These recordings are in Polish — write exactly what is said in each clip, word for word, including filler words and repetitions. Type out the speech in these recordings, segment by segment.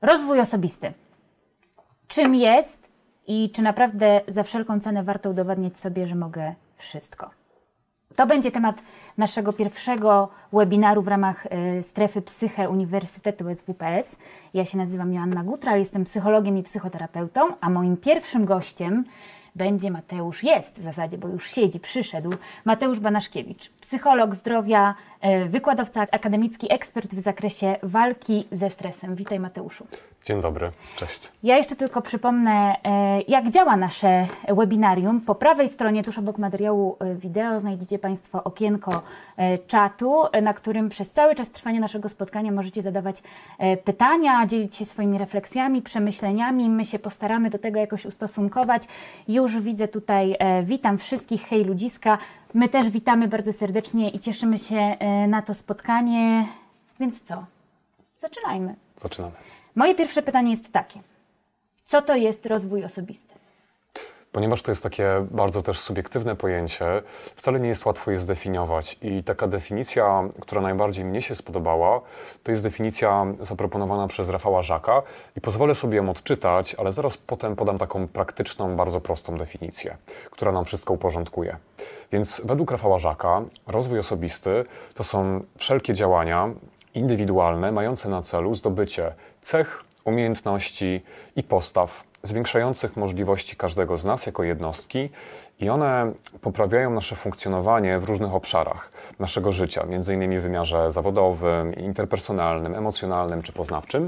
Rozwój osobisty. Czym jest i czy naprawdę za wszelką cenę warto udowadniać sobie, że mogę wszystko? To będzie temat naszego pierwszego webinaru w ramach y, strefy Psyche Uniwersytetu S W P S. Ja się nazywam Joanna Gutral, jestem psychologiem i psychoterapeutą, a moim pierwszym gościem będzie Mateusz, jest w zasadzie, bo już siedzi, przyszedł, Mateusz Banaszkiewicz, psycholog zdrowia, y, wykładowca akademicki, ekspert w zakresie walki ze stresem. Witaj, Mateuszu. Dzień dobry, cześć. Ja jeszcze tylko przypomnę, jak działa nasze webinarium. Po prawej stronie, tuż obok materiału wideo, znajdziecie Państwo okienko czatu, na którym przez cały czas trwania naszego spotkania możecie zadawać pytania, dzielić się swoimi refleksjami, przemyśleniami. My się postaramy do tego jakoś ustosunkować. Już widzę tutaj, witam wszystkich, hej ludziska. My też witamy bardzo serdecznie i cieszymy się na to spotkanie. Więc co? Zaczynajmy. Zaczynamy. Moje pierwsze pytanie jest takie. Co to jest rozwój osobisty? Ponieważ to jest takie bardzo też subiektywne pojęcie, wcale nie jest łatwo je zdefiniować. I taka definicja, która najbardziej mnie się spodobała, to jest definicja zaproponowana przez Rafała Żaka i pozwolę sobie ją odczytać, ale zaraz potem podam taką praktyczną, bardzo prostą definicję, która nam wszystko uporządkuje. Więc według Rafała Żaka rozwój osobisty to są wszelkie działania indywidualne, mające na celu zdobycie cech, umiejętności i postaw zwiększających możliwości każdego z nas jako jednostki i one poprawiają nasze funkcjonowanie w różnych obszarach naszego życia, między innymi w wymiarze zawodowym, interpersonalnym, emocjonalnym czy poznawczym.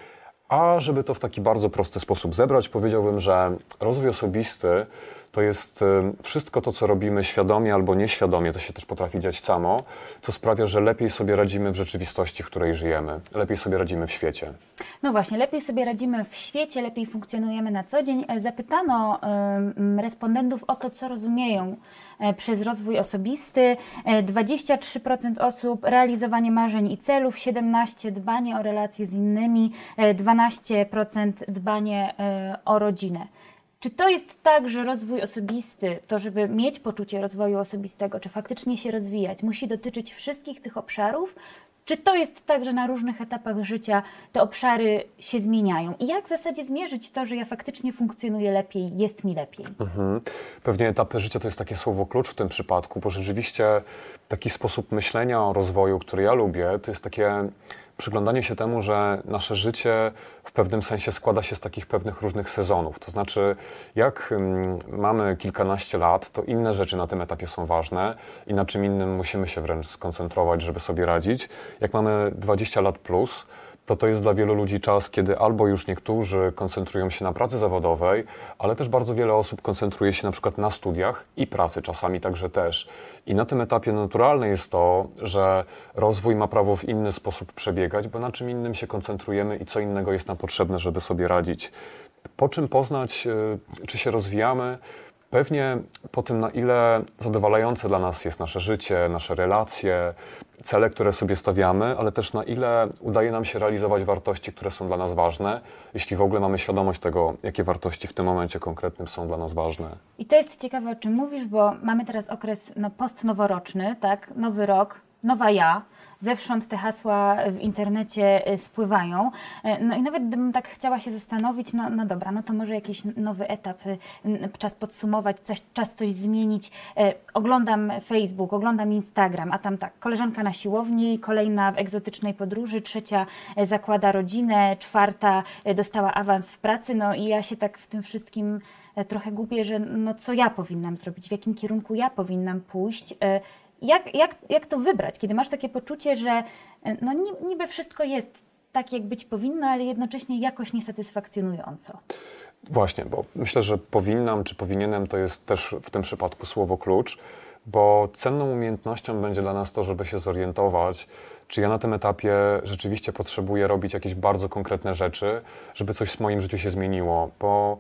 A żeby to w taki bardzo prosty sposób zebrać, powiedziałbym, że rozwój osobisty to jest wszystko to, co robimy świadomie albo nieświadomie, to się też potrafi dziać samo, co sprawia, że lepiej sobie radzimy w rzeczywistości, w której żyjemy, lepiej sobie radzimy w świecie. No właśnie, lepiej sobie radzimy w świecie, lepiej funkcjonujemy na co dzień. Zapytano y, respondentów o to, co rozumieją y, przez rozwój osobisty. Y, dwadzieścia trzy procent osób realizowanie marzeń i celów, siedemnaście procent dbanie o relacje z innymi, y, dwanaście procent dbanie y, o rodzinę. Czy to jest tak, że rozwój osobisty, to żeby mieć poczucie rozwoju osobistego, czy faktycznie się rozwijać, musi dotyczyć wszystkich tych obszarów? Czy to jest tak, że na różnych etapach życia te obszary się zmieniają? I jak w zasadzie zmierzyć to, że ja faktycznie funkcjonuję lepiej, jest mi lepiej? Mhm. Pewnie etapy życia to jest takie słowo klucz w tym przypadku, bo rzeczywiście taki sposób myślenia o rozwoju, który ja lubię, to jest takie przyglądanie się temu, że nasze życie w pewnym sensie składa się z takich pewnych różnych sezonów. To znaczy, jak um, mamy kilkanaście lat, to inne rzeczy na tym etapie są ważne i na czym innym musimy się wręcz skoncentrować, żeby sobie radzić. Jak mamy dwadzieścia lat plus, to to jest dla wielu ludzi czas, kiedy albo już niektórzy koncentrują się na pracy zawodowej, ale też bardzo wiele osób koncentruje się na przykład na studiach i pracy, czasami także też. I na tym etapie naturalne jest to, że rozwój ma prawo w inny sposób przebiegać, bo na czym innym się koncentrujemy i co innego jest nam potrzebne, żeby sobie radzić. Po czym poznać, czy się rozwijamy? Pewnie po tym, na ile zadowalające dla nas jest nasze życie, nasze relacje, cele, które sobie stawiamy, ale też na ile udaje nam się realizować wartości, które są dla nas ważne, jeśli w ogóle mamy świadomość tego, jakie wartości w tym momencie konkretnym są dla nas ważne. I to jest ciekawe, o czym mówisz, bo mamy teraz okres no, postnoworoczny, tak? Nowy rok, nowa ja. Zewsząd te hasła w internecie spływają. No i nawet gdybym tak chciała się zastanowić, no, no dobra, no to może jakiś nowy etap, czas podsumować, coś, czas coś zmienić. Oglądam Facebook, oglądam Instagram, a tam tak, koleżanka na siłowni, kolejna w egzotycznej podróży, trzecia zakłada rodzinę, czwarta dostała awans w pracy, no i ja się tak w tym wszystkim trochę gubię, że no co ja powinnam zrobić, w jakim kierunku ja powinnam pójść. Jak, jak, jak to wybrać, kiedy masz takie poczucie, że no niby wszystko jest tak, jak być powinno, ale jednocześnie jakoś niesatysfakcjonująco? Właśnie, bo myślę, że powinnam czy powinienem to jest też w tym przypadku słowo klucz, bo cenną umiejętnością będzie dla nas to, żeby się zorientować, czy ja na tym etapie rzeczywiście potrzebuję robić jakieś bardzo konkretne rzeczy, żeby coś w moim życiu się zmieniło, bo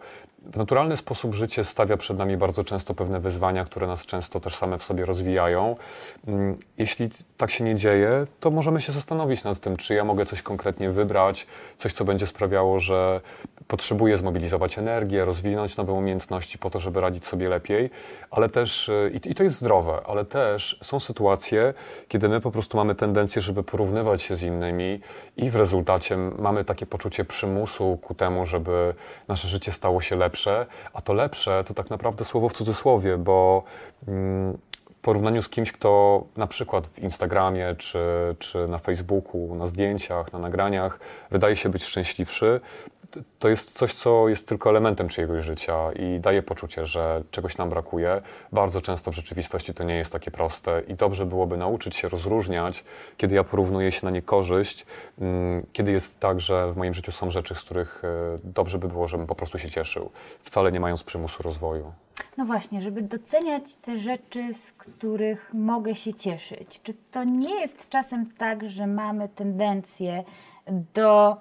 w naturalny sposób życie stawia przed nami bardzo często pewne wyzwania, które nas często też same w sobie rozwijają. Jeśli tak się nie dzieje, to możemy się zastanowić nad tym, czy ja mogę coś konkretnie wybrać, coś, co będzie sprawiało, że potrzebuję zmobilizować energię, rozwinąć nowe umiejętności po to, żeby radzić sobie lepiej, ale też, i to jest zdrowe, ale też są sytuacje, kiedy my po prostu mamy tendencję, żeby porównywać się z innymi i w rezultacie mamy takie poczucie przymusu ku temu, żeby nasze życie stało się lepsze, a to lepsze to tak naprawdę słowo w cudzysłowie, bo mm, w porównaniu z kimś, kto na przykład w Instagramie, czy, czy na Facebooku, na zdjęciach, na nagraniach wydaje się być szczęśliwszy, to jest coś, co jest tylko elementem czyjegoś życia i daje poczucie, że czegoś nam brakuje. Bardzo często w rzeczywistości to nie jest takie proste i dobrze byłoby nauczyć się rozróżniać, kiedy ja porównuję się na niekorzyść, kiedy jest tak, że w moim życiu są rzeczy, z których dobrze by było, żebym po prostu się cieszył, wcale nie mając przymusu rozwoju. No właśnie, żeby doceniać te rzeczy, z których mogę się cieszyć. Czy to nie jest czasem tak, że mamy tendencję do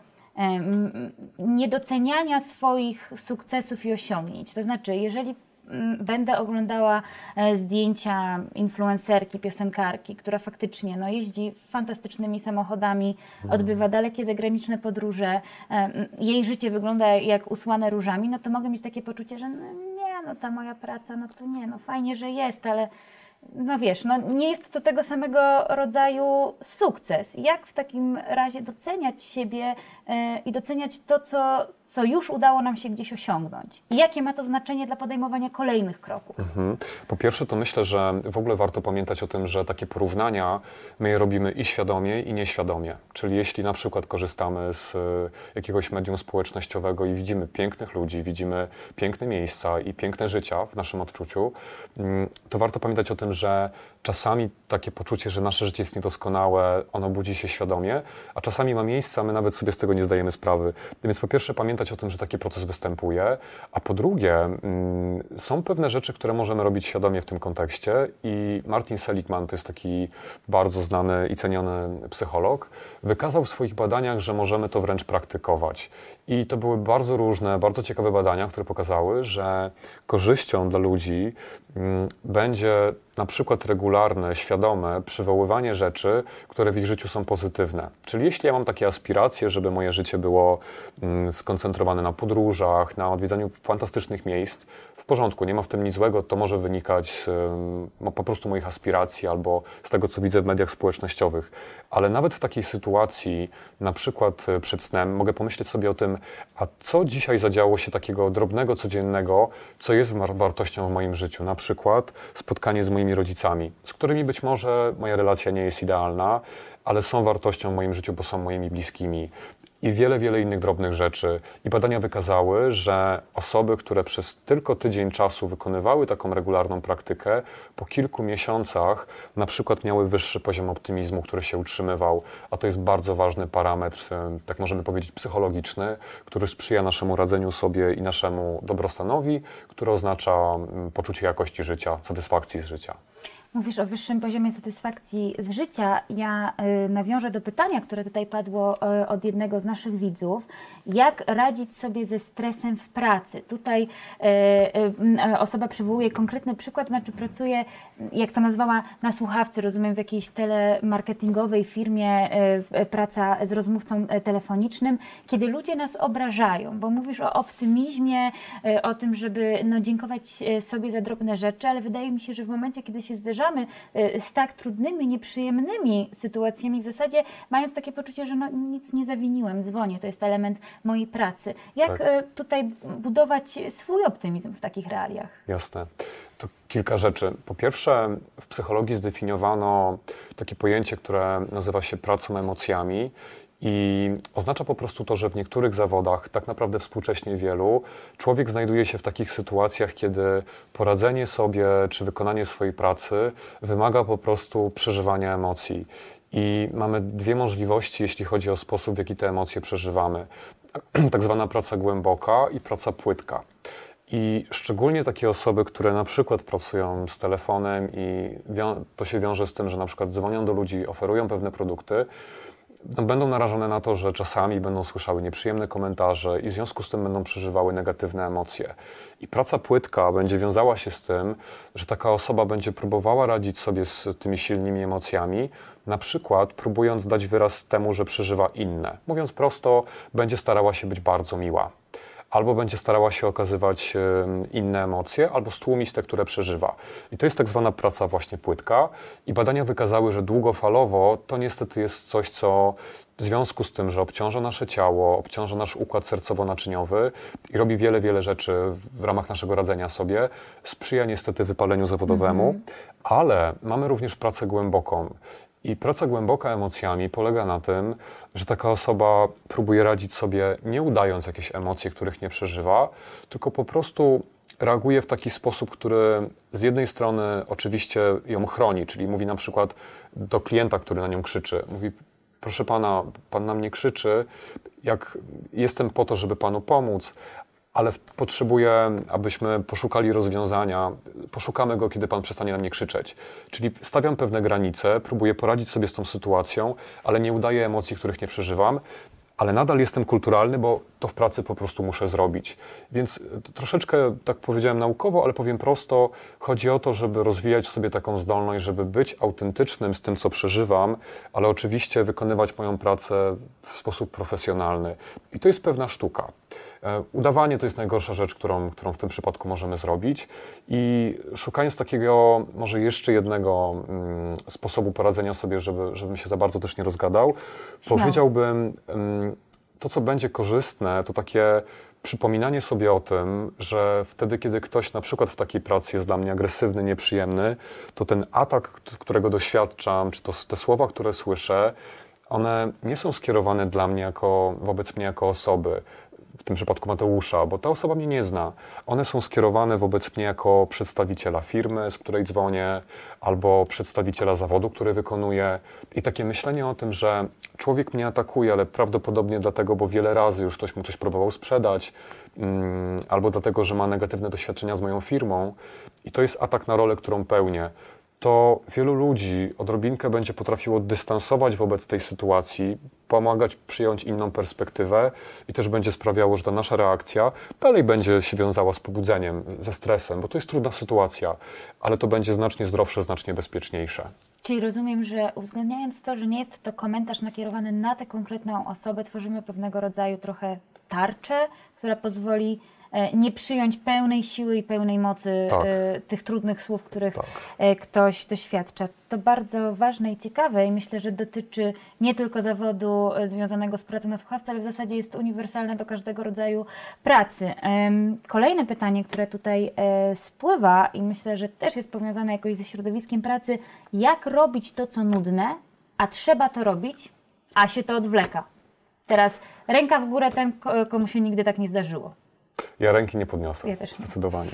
niedoceniania swoich sukcesów i osiągnięć? To znaczy, jeżeli będę oglądała zdjęcia influencerki, piosenkarki, która faktycznie no, jeździ fantastycznymi samochodami, odbywa dalekie zagraniczne podróże, jej życie wygląda jak usłane różami, no to mogę mieć takie poczucie, że no, nie, no ta moja praca, no to nie, no fajnie, że jest, ale no wiesz, no nie jest to tego samego rodzaju sukces. Jak w takim razie doceniać siebie yy, i doceniać to, co, co już udało nam się gdzieś osiągnąć? I jakie ma to znaczenie dla podejmowania kolejnych kroków? Mhm. Po pierwsze, to myślę, że w ogóle warto pamiętać o tym, że takie porównania my je robimy i świadomie, i nieświadomie. Czyli jeśli na przykład korzystamy z jakiegoś medium społecznościowego i widzimy pięknych ludzi, widzimy piękne miejsca i piękne życia w naszym odczuciu, to warto pamiętać o tym, że czasami takie poczucie, że nasze życie jest niedoskonałe, ono budzi się świadomie, a czasami ma miejsce, a my nawet sobie z tego nie zdajemy sprawy. Więc po pierwsze pamiętać o tym, że taki proces występuje, a po drugie mm, są pewne rzeczy, które możemy robić świadomie w tym kontekście i Martin Seligman, to jest taki bardzo znany i ceniony psycholog, wykazał w swoich badaniach, że możemy to wręcz praktykować. I to były bardzo różne, bardzo ciekawe badania, które pokazały, że korzyścią dla ludzi mm, będzie na przykład regularne, świadome przywoływanie rzeczy, które w ich życiu są pozytywne. Czyli jeśli ja mam takie aspiracje, żeby moje życie było mm, skoncentrowane na podróżach, na odwiedzaniu fantastycznych miejsc, w porządku, nie ma w tym nic złego, to może wynikać z no, po prostu moich aspiracji albo z tego, co widzę w mediach społecznościowych. Ale nawet w takiej sytuacji, na przykład przed snem, mogę pomyśleć sobie o tym, a co dzisiaj zadziało się takiego drobnego, codziennego, co jest wartością w moim życiu. Na przykład spotkanie z moimi rodzicami, z którymi być może moja relacja nie jest idealna, ale są wartością w moim życiu, bo są moimi bliskimi. I wiele, wiele innych drobnych rzeczy. I badania wykazały, że osoby, które przez tylko tydzień czasu wykonywały taką regularną praktykę, po kilku miesiącach na przykład miały wyższy poziom optymizmu, który się utrzymywał, a to jest bardzo ważny parametr, tak możemy powiedzieć, psychologiczny, który sprzyja naszemu radzeniu sobie i naszemu dobrostanowi, który oznacza poczucie jakości życia, satysfakcji z życia. Mówisz o wyższym poziomie satysfakcji z życia. Ja y, nawiążę do pytania, które tutaj padło y, od jednego z naszych widzów. Jak radzić sobie ze stresem w pracy? Tutaj y, y, osoba przywołuje konkretny przykład, znaczy pracuje, jak to nazwała, na słuchawce, rozumiem, w jakiejś telemarketingowej firmie, y, praca z rozmówcą telefonicznym, kiedy ludzie nas obrażają, bo mówisz o optymizmie, y, o tym, żeby no, dziękować sobie za drobne rzeczy, ale wydaje mi się, że w momencie, kiedy się zderzamy z tak trudnymi, nieprzyjemnymi sytuacjami, w zasadzie mając takie poczucie, że no, nic nie zawiniłem, dzwonię, to jest element mojej pracy. Jak tak. tutaj budować swój optymizm w takich realiach? Jasne. To kilka rzeczy. Po pierwsze, w psychologii zdefiniowano takie pojęcie, które nazywa się pracą emocjami. I oznacza po prostu to, że w niektórych zawodach, tak naprawdę współcześnie wielu, człowiek znajduje się w takich sytuacjach, kiedy poradzenie sobie czy wykonanie swojej pracy wymaga po prostu przeżywania emocji. I mamy dwie możliwości, jeśli chodzi o sposób, w jaki te emocje przeżywamy. Tak zwana praca głęboka i praca płytka. I szczególnie takie osoby, które na przykład pracują z telefonem i to się wiąże z tym, że na przykład dzwonią do ludzi, oferują pewne produkty, no, będą narażone na to, że czasami będą słyszały nieprzyjemne komentarze i w związku z tym będą przeżywały negatywne emocje. I praca płytka będzie wiązała się z tym, że taka osoba będzie próbowała radzić sobie z tymi silnymi emocjami, na przykład próbując dać wyraz temu, że przeżywa inne. Mówiąc prosto, będzie starała się być bardzo miła. Albo będzie starała się okazywać inne emocje, albo stłumić te, które przeżywa. I to jest tak zwana praca właśnie płytka. I badania wykazały, że długofalowo to niestety jest coś, co w związku z tym, że obciąża nasze ciało, obciąża nasz układ sercowo-naczyniowy i robi wiele, wiele rzeczy w ramach naszego radzenia sobie, sprzyja niestety wypaleniu zawodowemu, mm-hmm. ale mamy również pracę głęboką. I praca głęboka emocjami polega na tym, że taka osoba próbuje radzić sobie nie udając jakieś emocje, których nie przeżywa, tylko po prostu reaguje w taki sposób, który z jednej strony oczywiście ją chroni, czyli mówi na przykład do klienta, który na nią krzyczy, mówi: proszę pana, pan na mnie krzyczy, jak jestem po to, żeby panu pomóc, ale potrzebuję, abyśmy poszukali rozwiązania, poszukamy go, kiedy pan przestanie na mnie krzyczeć. Czyli stawiam pewne granice, próbuję poradzić sobie z tą sytuacją, ale nie udaję emocji, których nie przeżywam, ale nadal jestem kulturalny, bo to w pracy po prostu muszę zrobić. Więc troszeczkę, tak powiedziałem naukowo, ale powiem prosto, chodzi o to, żeby rozwijać w sobie taką zdolność, żeby być autentycznym z tym, co przeżywam, ale oczywiście wykonywać moją pracę w sposób profesjonalny. I to jest pewna sztuka. Udawanie to jest najgorsza rzecz, którą, którą w tym przypadku możemy zrobić i szukając takiego może jeszcze jednego mm, sposobu poradzenia sobie, żeby, żebym się za bardzo też nie rozgadał, Śmiało. powiedziałbym, mm, to co będzie korzystne, to takie przypominanie sobie o tym, że wtedy, kiedy ktoś na przykład w takiej pracy jest dla mnie agresywny, nieprzyjemny, to ten atak, którego doświadczam, czy to te słowa, które słyszę, one nie są skierowane dla mnie jako, wobec mnie jako osoby, w tym przypadku Mateusza, bo ta osoba mnie nie zna. One są skierowane wobec mnie jako przedstawiciela firmy, z której dzwonię, albo przedstawiciela zawodu, który wykonuję. I takie myślenie o tym, że człowiek mnie atakuje, ale prawdopodobnie dlatego, bo wiele razy już ktoś mu coś próbował sprzedać, um, albo dlatego, że ma negatywne doświadczenia z moją firmą i to jest atak na rolę, którą pełnię, to wielu ludzi odrobinkę będzie potrafiło dystansować wobec tej sytuacji, pomagać przyjąć inną perspektywę i też będzie sprawiało, że ta nasza reakcja dalej będzie się wiązała z pobudzeniem, ze stresem, bo to jest trudna sytuacja, ale to będzie znacznie zdrowsze, znacznie bezpieczniejsze. Czyli rozumiem, że uwzględniając to, że nie jest to komentarz nakierowany na tę konkretną osobę, tworzymy pewnego rodzaju trochę tarczę, która pozwoli nie przyjąć pełnej siły i pełnej mocy tak. tych trudnych słów, których tak. ktoś doświadcza. To bardzo ważne i ciekawe i myślę, że dotyczy nie tylko zawodu związanego z pracą na słuchawce, ale w zasadzie jest uniwersalne do każdego rodzaju pracy. Kolejne pytanie, które tutaj spływa i myślę, że też jest powiązane jakoś ze środowiskiem pracy. Jak robić to, co nudne, a trzeba to robić, a się to odwleka? Teraz ręka w górę ten, komu się nigdy tak nie zdarzyło. Ja ręki nie podniosę, ja też nie. Zdecydowanie.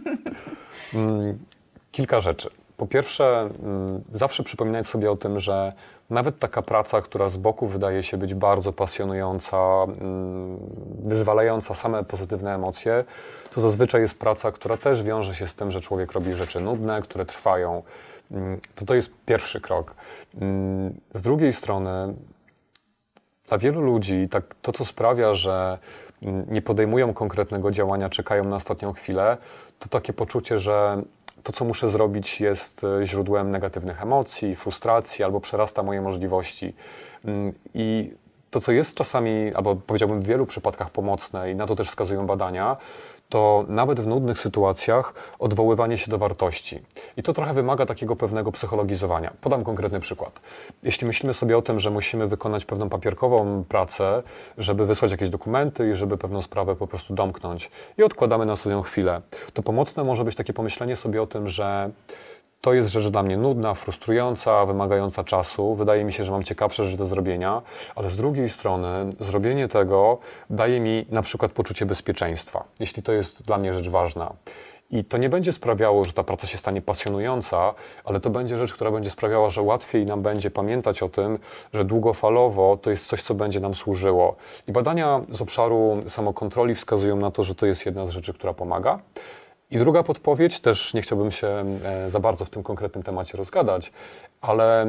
Kilka rzeczy. Po pierwsze, zawsze przypominać sobie o tym, że nawet taka praca, która z boku wydaje się być bardzo pasjonująca, wyzwalająca same pozytywne emocje, to zazwyczaj jest praca, która też wiąże się z tym, że człowiek robi rzeczy nudne, które trwają. To to jest pierwszy krok. Z drugiej strony, dla wielu ludzi tak, to, co sprawia, że nie podejmują konkretnego działania, czekają na ostatnią chwilę, to takie poczucie, że to, co muszę zrobić, jest źródłem negatywnych emocji, frustracji albo przerasta moje możliwości. I to, co jest czasami, albo powiedziałbym w wielu przypadkach pomocne i na to też wskazują badania, to nawet w nudnych sytuacjach odwoływanie się do wartości. I to trochę wymaga takiego pewnego psychologizowania. Podam konkretny przykład. Jeśli myślimy sobie o tym, że musimy wykonać pewną papierkową pracę, żeby wysłać jakieś dokumenty i żeby pewną sprawę po prostu domknąć i odkładamy na ostatnią chwilę, to pomocne może być takie pomyślenie sobie o tym, że to jest rzecz dla mnie nudna, frustrująca, wymagająca czasu. Wydaje mi się, że mam ciekawsze rzeczy do zrobienia, ale z drugiej strony zrobienie tego daje mi na przykład poczucie bezpieczeństwa, jeśli to jest dla mnie rzecz ważna. I to nie będzie sprawiało, że ta praca się stanie pasjonująca, ale to będzie rzecz, która będzie sprawiała, że łatwiej nam będzie pamiętać o tym, że długofalowo to jest coś, co będzie nam służyło. I badania z obszaru samokontroli wskazują na to, że to jest jedna z rzeczy, która pomaga. I druga podpowiedź, też nie chciałbym się za bardzo w tym konkretnym temacie rozgadać, ale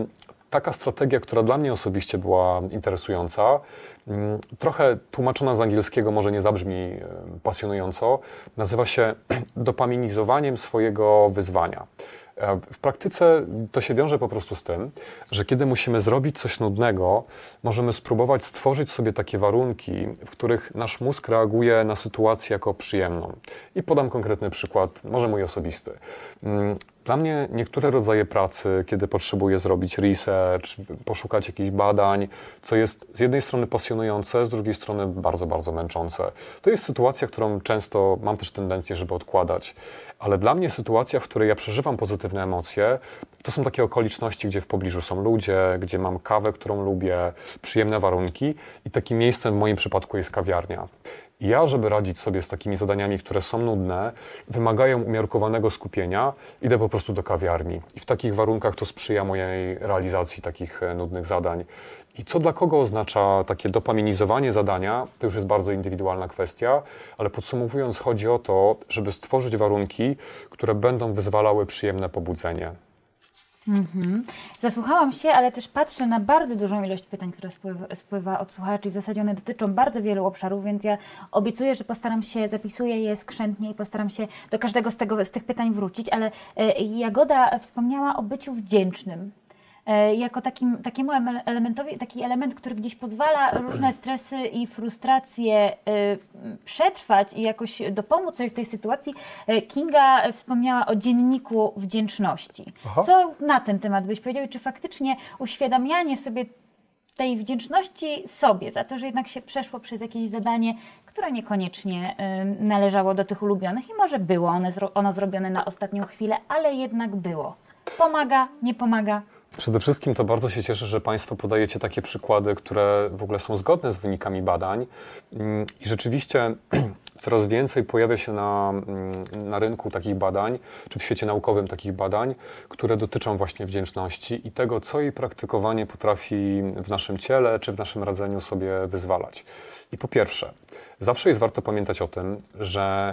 taka strategia, która dla mnie osobiście była interesująca, trochę tłumaczona z angielskiego, może nie zabrzmi pasjonująco, nazywa się dopaminizowaniem swojego wyzwania. W praktyce to się wiąże po prostu z tym, że kiedy musimy zrobić coś nudnego, możemy spróbować stworzyć sobie takie warunki, w których nasz mózg reaguje na sytuację jako przyjemną. I podam konkretny przykład, może mój osobisty. Dla mnie niektóre rodzaje pracy, kiedy potrzebuję zrobić research, poszukać jakichś badań, co jest z jednej strony pasjonujące, z drugiej strony bardzo, bardzo męczące. To jest sytuacja, którą często mam też tendencję, żeby odkładać. Ale dla mnie sytuacja, w której ja przeżywam pozytywne emocje, to są takie okoliczności, gdzie w pobliżu są ludzie, gdzie mam kawę, którą lubię, przyjemne warunki i takim miejscem w moim przypadku jest kawiarnia. I ja, żeby radzić sobie z takimi zadaniami, które są nudne, wymagają umiarkowanego skupienia, idę po prostu do kawiarni. I w takich warunkach to sprzyja mojej realizacji takich nudnych zadań. I co dla kogo oznacza takie dopaminizowanie zadania, to już jest bardzo indywidualna kwestia, ale podsumowując, chodzi o to, żeby stworzyć warunki, które będą wyzwalały przyjemne pobudzenie. Mhm. Zasłuchałam się, ale też patrzę na bardzo dużą ilość pytań, które spływa, spływa od słuchaczy i w zasadzie one dotyczą bardzo wielu obszarów, więc ja obiecuję, że postaram się, zapisuję je skrzętnie i postaram się do każdego z, tego, z tych pytań wrócić, ale Jagoda wspomniała o byciu wdzięcznym. Jako takim, takiemu elementowi, taki element, który gdzieś pozwala różne stresy i frustracje y, przetrwać i jakoś dopomóc sobie w tej sytuacji. Kinga wspomniała o dzienniku wdzięczności. Aha. Co na ten temat byś powiedział? Czy faktycznie uświadamianie sobie tej wdzięczności sobie za to, że jednak się przeszło przez jakieś zadanie, które niekoniecznie y, należało do tych ulubionych i może było one, ono zrobione na ostatnią chwilę, ale jednak było. Pomaga, nie pomaga? Przede wszystkim to bardzo się cieszę, że Państwo podajecie takie przykłady, które w ogóle są zgodne z wynikami badań i rzeczywiście coraz więcej pojawia się na, na rynku takich badań, czy w świecie naukowym takich badań, które dotyczą właśnie wdzięczności i tego, co jej praktykowanie potrafi w naszym ciele, czy w naszym radzeniu sobie wyzwalać. I po pierwsze, zawsze jest warto pamiętać o tym, że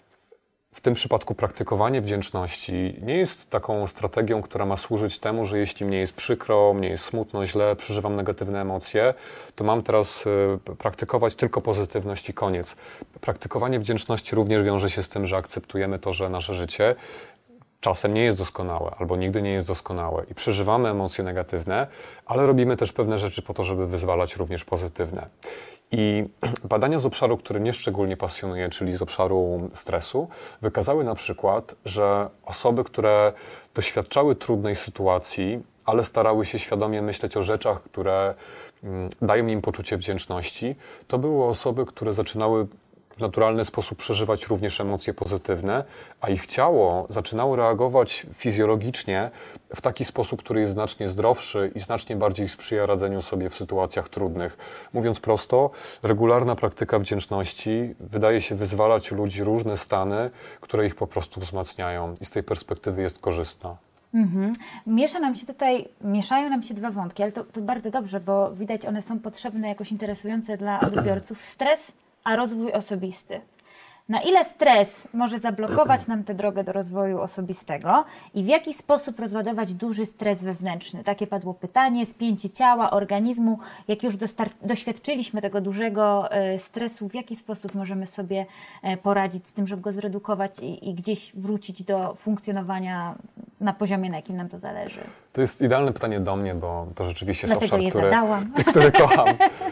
w tym przypadku praktykowanie wdzięczności nie jest taką strategią, która ma służyć temu, że jeśli mnie jest przykro, mnie jest smutno, źle, przeżywam negatywne emocje, to mam teraz praktykować tylko pozytywność i koniec. Praktykowanie wdzięczności również wiąże się z tym, że akceptujemy to, że nasze życie czasem nie jest doskonałe albo nigdy nie jest doskonałe i przeżywamy emocje negatywne, ale robimy też pewne rzeczy po to, żeby wyzwalać również pozytywne. I badania z obszaru, który mnie szczególnie pasjonuje, czyli z obszaru stresu, wykazały na przykład, że osoby, które doświadczały trudnej sytuacji, ale starały się świadomie myśleć o rzeczach, które dają im poczucie wdzięczności, to były osoby, które zaczynały w naturalny sposób przeżywać również emocje pozytywne, a ich ciało zaczynało reagować fizjologicznie w taki sposób, który jest znacznie zdrowszy i znacznie bardziej sprzyja radzeniu sobie w sytuacjach trudnych. Mówiąc prosto, regularna praktyka wdzięczności wydaje się wyzwalać u ludzi różne stany, które ich po prostu wzmacniają i z tej perspektywy jest korzystna. Mhm. Miesza nam się tutaj, mieszają nam się dwa wątki, ale to, to bardzo dobrze, bo widać, one są potrzebne, jakoś interesujące dla odbiorców. Stres a rozwój osobisty. Na ile stres może zablokować nam tę drogę do rozwoju osobistego i w jaki sposób rozładować duży stres wewnętrzny? Takie padło pytanie, spięcie ciała, organizmu. Jak już doświadczyliśmy tego dużego y, stresu, w jaki sposób możemy sobie y, poradzić z tym, żeby go zredukować i, i gdzieś wrócić do funkcjonowania na poziomie, na jakim nam to zależy? To jest idealne pytanie do mnie, bo to rzeczywiście jest Dlatego obszar, je który, który kocham.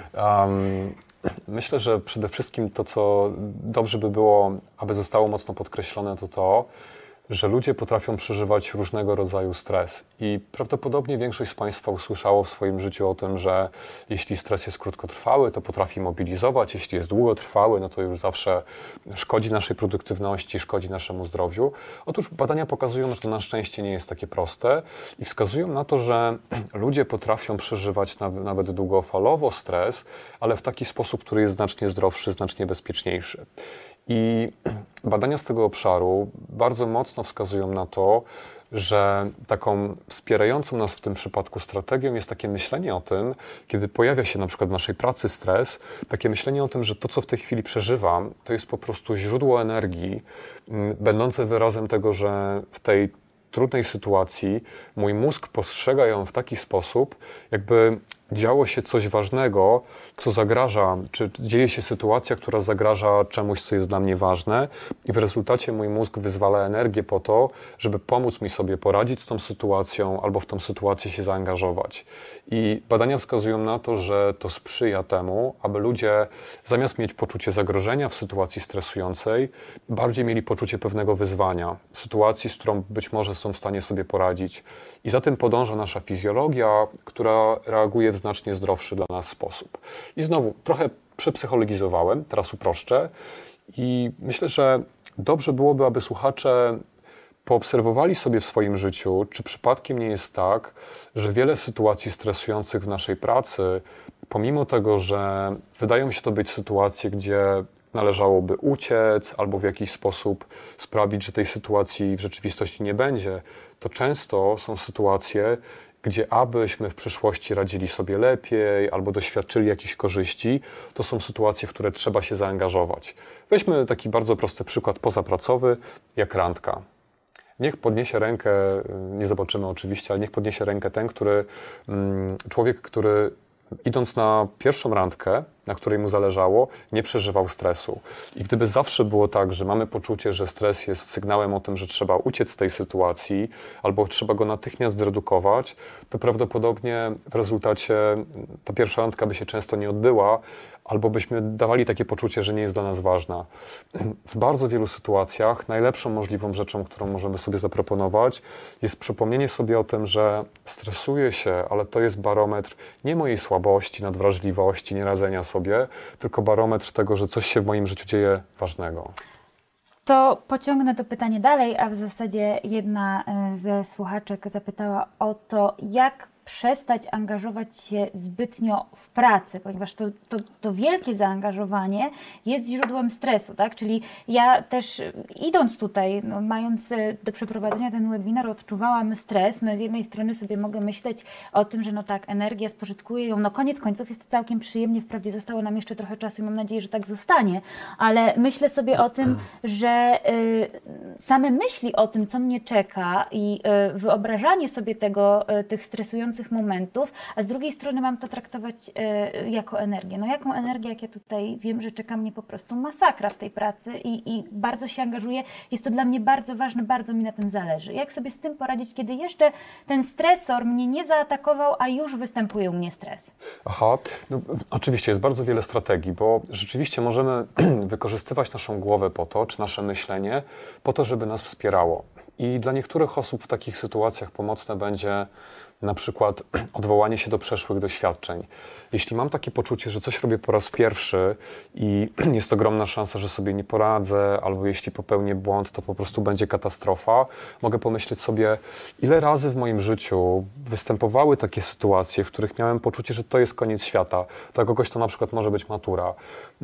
Um, Myślę, że przede wszystkim to, co dobrze by było, aby zostało mocno podkreślone, to to, że ludzie potrafią przeżywać różnego rodzaju stres. I prawdopodobnie większość z Państwa usłyszało w swoim życiu o tym, że jeśli stres jest krótkotrwały, to potrafi mobilizować, jeśli jest długotrwały, no to już zawsze szkodzi naszej produktywności, szkodzi naszemu zdrowiu. Otóż badania pokazują, że to na szczęście nie jest takie proste i wskazują na to, że ludzie potrafią przeżywać nawet długofalowo stres, ale w taki sposób, który jest znacznie zdrowszy, znacznie bezpieczniejszy. I badania z tego obszaru bardzo mocno wskazują na to, że taką wspierającą nas w tym przypadku strategią jest takie myślenie o tym, kiedy pojawia się na przykład w naszej pracy stres, takie myślenie o tym, że to, co w tej chwili przeżywam, to jest po prostu źródło energii, będące wyrazem tego, że w tej trudnej sytuacji mój mózg postrzega ją w taki sposób, jakby działo się coś ważnego, co zagraża, czy dzieje się sytuacja, która zagraża czemuś, co jest dla mnie ważne i w rezultacie mój mózg wyzwala energię po to, żeby pomóc mi sobie poradzić z tą sytuacją albo w tą sytuację się zaangażować. I badania wskazują na to, że to sprzyja temu, aby ludzie zamiast mieć poczucie zagrożenia w sytuacji stresującej, bardziej mieli poczucie pewnego wyzwania, sytuacji, z którą być może są w stanie sobie poradzić. I za tym podąża nasza fizjologia, która reaguje w znacznie zdrowszy dla nas sposób. I znowu, trochę przepsychologizowałem, teraz uproszczę i myślę, że dobrze byłoby, aby słuchacze poobserwowali sobie w swoim życiu, czy przypadkiem nie jest tak, że wiele sytuacji stresujących w naszej pracy, pomimo tego, że wydają się to być sytuacje, gdzie należałoby uciec albo w jakiś sposób sprawić, że tej sytuacji w rzeczywistości nie będzie, to często są sytuacje, gdzie abyśmy w przyszłości radzili sobie lepiej albo doświadczyli jakichś korzyści, to są sytuacje, w które trzeba się zaangażować. Weźmy taki bardzo prosty przykład pozapracowy, jak randka. Niech podniesie rękę, nie zobaczymy oczywiście, ale niech podniesie rękę ten, który, człowiek, który idąc na pierwszą randkę, na której mu zależało, nie przeżywał stresu. I gdyby zawsze było tak, że mamy poczucie, że stres jest sygnałem o tym, że trzeba uciec z tej sytuacji albo trzeba go natychmiast zredukować, to prawdopodobnie w rezultacie ta pierwsza randka by się często nie odbyła, albo byśmy dawali takie poczucie, że nie jest dla nas ważna. W bardzo wielu sytuacjach najlepszą możliwą rzeczą, którą możemy sobie zaproponować, jest przypomnienie sobie o tym, że stresuję się, ale to jest barometr nie mojej słabości, nadwrażliwości, nieradzenia sobie, tylko barometr tego, że coś się w moim życiu dzieje ważnego. To pociągnę to pytanie dalej, a w zasadzie jedna ze słuchaczek zapytała o to, jak przestać angażować się zbytnio w pracę, ponieważ to, to, to wielkie zaangażowanie jest źródłem stresu, tak? Czyli ja też idąc tutaj, no, mając do przeprowadzenia ten webinar, odczuwałam stres. No z jednej strony sobie mogę myśleć o tym, że no tak, energia, spożytkuję ją, no koniec końców jest całkiem przyjemnie, wprawdzie zostało nam jeszcze trochę czasu i mam nadzieję, że tak zostanie, ale myślę sobie o tym, że y, same myśli o tym, co mnie czeka i y, wyobrażanie sobie tego, y, tych stresujących momentów, a z drugiej strony mam to traktować y, jako energię. No jaką energię, jak ja tutaj wiem, że czeka mnie po prostu masakra w tej pracy i, i bardzo się angażuję. Jest to dla mnie bardzo ważne, bardzo mi na tym zależy. Jak sobie z tym poradzić, kiedy jeszcze ten stresor mnie nie zaatakował, a już występuje u mnie stres? Aha, no, oczywiście jest bardzo wiele strategii, bo rzeczywiście możemy wykorzystywać naszą głowę po to, czy nasze myślenie, po to, żeby nas wspierało. I dla niektórych osób w takich sytuacjach pomocne będzie na przykład odwołanie się do przeszłych doświadczeń. Jeśli mam takie poczucie, że coś robię po raz pierwszy i jest ogromna szansa, że sobie nie poradzę, albo jeśli popełnię błąd, to po prostu będzie katastrofa, mogę pomyśleć sobie, ile razy w moim życiu występowały takie sytuacje, w których miałem poczucie, że to jest koniec świata. Dla kogoś to na przykład może być matura.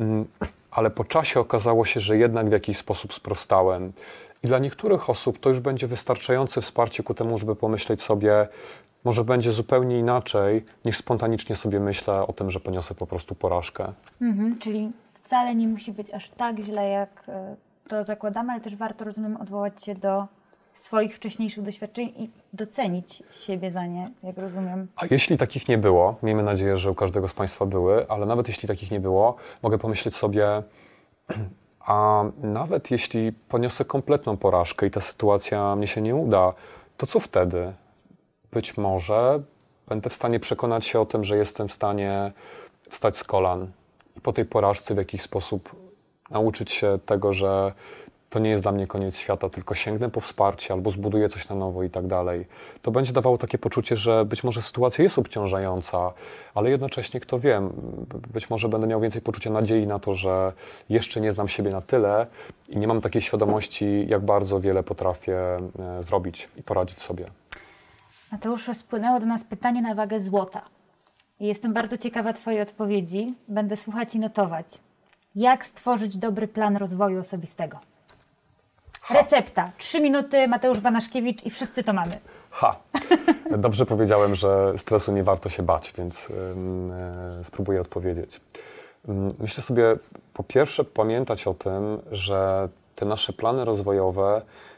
Ale po czasie okazało się, że jednak w jakiś sposób sprostałem. I dla niektórych osób to już będzie wystarczające wsparcie ku temu, żeby pomyśleć sobie, może będzie zupełnie inaczej, niż spontanicznie sobie myślę o tym, że poniosę po prostu porażkę. Mhm, czyli wcale nie musi być aż tak źle, jak to zakładamy, ale też warto, rozumiem, odwołać się do swoich wcześniejszych doświadczeń i docenić siebie za nie, jak rozumiem. A jeśli takich nie było, miejmy nadzieję, że u każdego z Państwa były, ale nawet jeśli takich nie było, mogę pomyśleć sobie, a nawet jeśli poniosę kompletną porażkę i ta sytuacja mnie się nie uda, to co wtedy? Być może będę w stanie przekonać się o tym, że jestem w stanie wstać z kolan i po tej porażce w jakiś sposób nauczyć się tego, że to nie jest dla mnie koniec świata, tylko sięgnę po wsparcie albo zbuduję coś na nowo i tak dalej. To będzie dawało takie poczucie, że być może sytuacja jest obciążająca, ale jednocześnie, kto wie, być może będę miał więcej poczucia nadziei na to, że jeszcze nie znam siebie na tyle i nie mam takiej świadomości, jak bardzo wiele potrafię zrobić i poradzić sobie. Mateuszu, spłynęło do nas pytanie na wagę złota. Jestem bardzo ciekawa Twojej odpowiedzi. Będę słuchać i notować. Jak stworzyć dobry plan rozwoju osobistego? Recepta. Trzy minuty, Mateusz Banaszkiewicz i wszyscy to mamy. Ha! Dobrze powiedziałem, że stresu nie warto się bać, więc yy, spróbuję odpowiedzieć. Yy, myślę sobie, po pierwsze, pamiętać o tym, że te nasze plany rozwojowe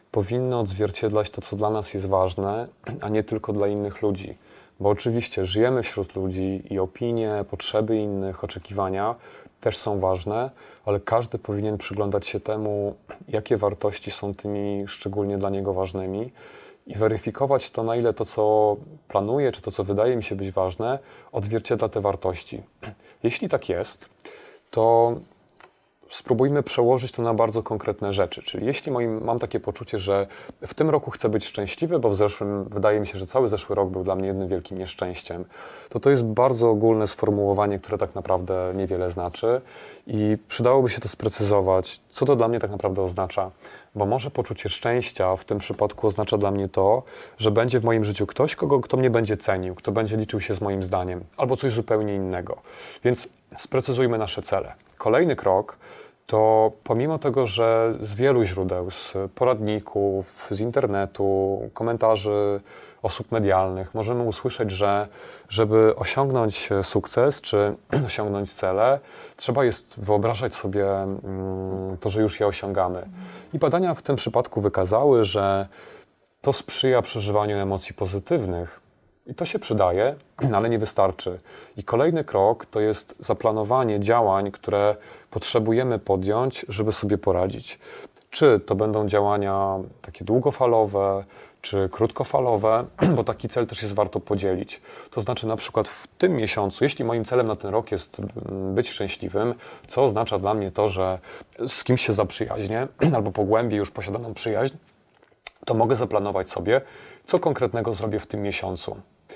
powinno odzwierciedlać to, co dla nas jest ważne, a nie tylko dla innych ludzi. Bo oczywiście żyjemy wśród ludzi i opinie, potrzeby innych, oczekiwania też są ważne, ale każdy powinien przyglądać się temu, jakie wartości są tymi szczególnie dla niego ważnymi i weryfikować to, na ile to, co planuję, czy to, co wydaje mi się być ważne, odzwierciedla te wartości. Jeśli tak jest, to spróbujmy przełożyć to na bardzo konkretne rzeczy. Czyli jeśli moim, mam takie poczucie, że w tym roku chcę być szczęśliwy, bo w zeszłym, wydaje mi się, że cały zeszły rok był dla mnie jednym wielkim nieszczęściem, to to jest bardzo ogólne sformułowanie, które tak naprawdę niewiele znaczy i przydałoby się to sprecyzować, co to dla mnie tak naprawdę oznacza. Bo może poczucie szczęścia w tym przypadku oznacza dla mnie to, że będzie w moim życiu ktoś, kogo, kto mnie będzie cenił, kto będzie liczył się z moim zdaniem, albo coś zupełnie innego. Więc sprecyzujmy nasze cele. Kolejny krok to pomimo tego, że z wielu źródeł, z poradników, z internetu, komentarzy osób medialnych możemy usłyszeć, że żeby osiągnąć sukces czy osiągnąć cele, trzeba jest wyobrażać sobie to, że już je osiągamy. I badania w tym przypadku wykazały, że to sprzyja przeżywaniu emocji pozytywnych. I to się przydaje, ale nie wystarczy. I kolejny krok to jest zaplanowanie działań, które potrzebujemy podjąć, żeby sobie poradzić. Czy to będą działania takie długofalowe, czy krótkofalowe, bo taki cel też jest warto podzielić. To znaczy na przykład w tym miesiącu, jeśli moim celem na ten rok jest być szczęśliwym, co oznacza dla mnie to, że z kimś się zaprzyjaźnię albo pogłębię już posiadaną przyjaźń, to mogę zaplanować sobie, co konkretnego zrobię w tym miesiącu.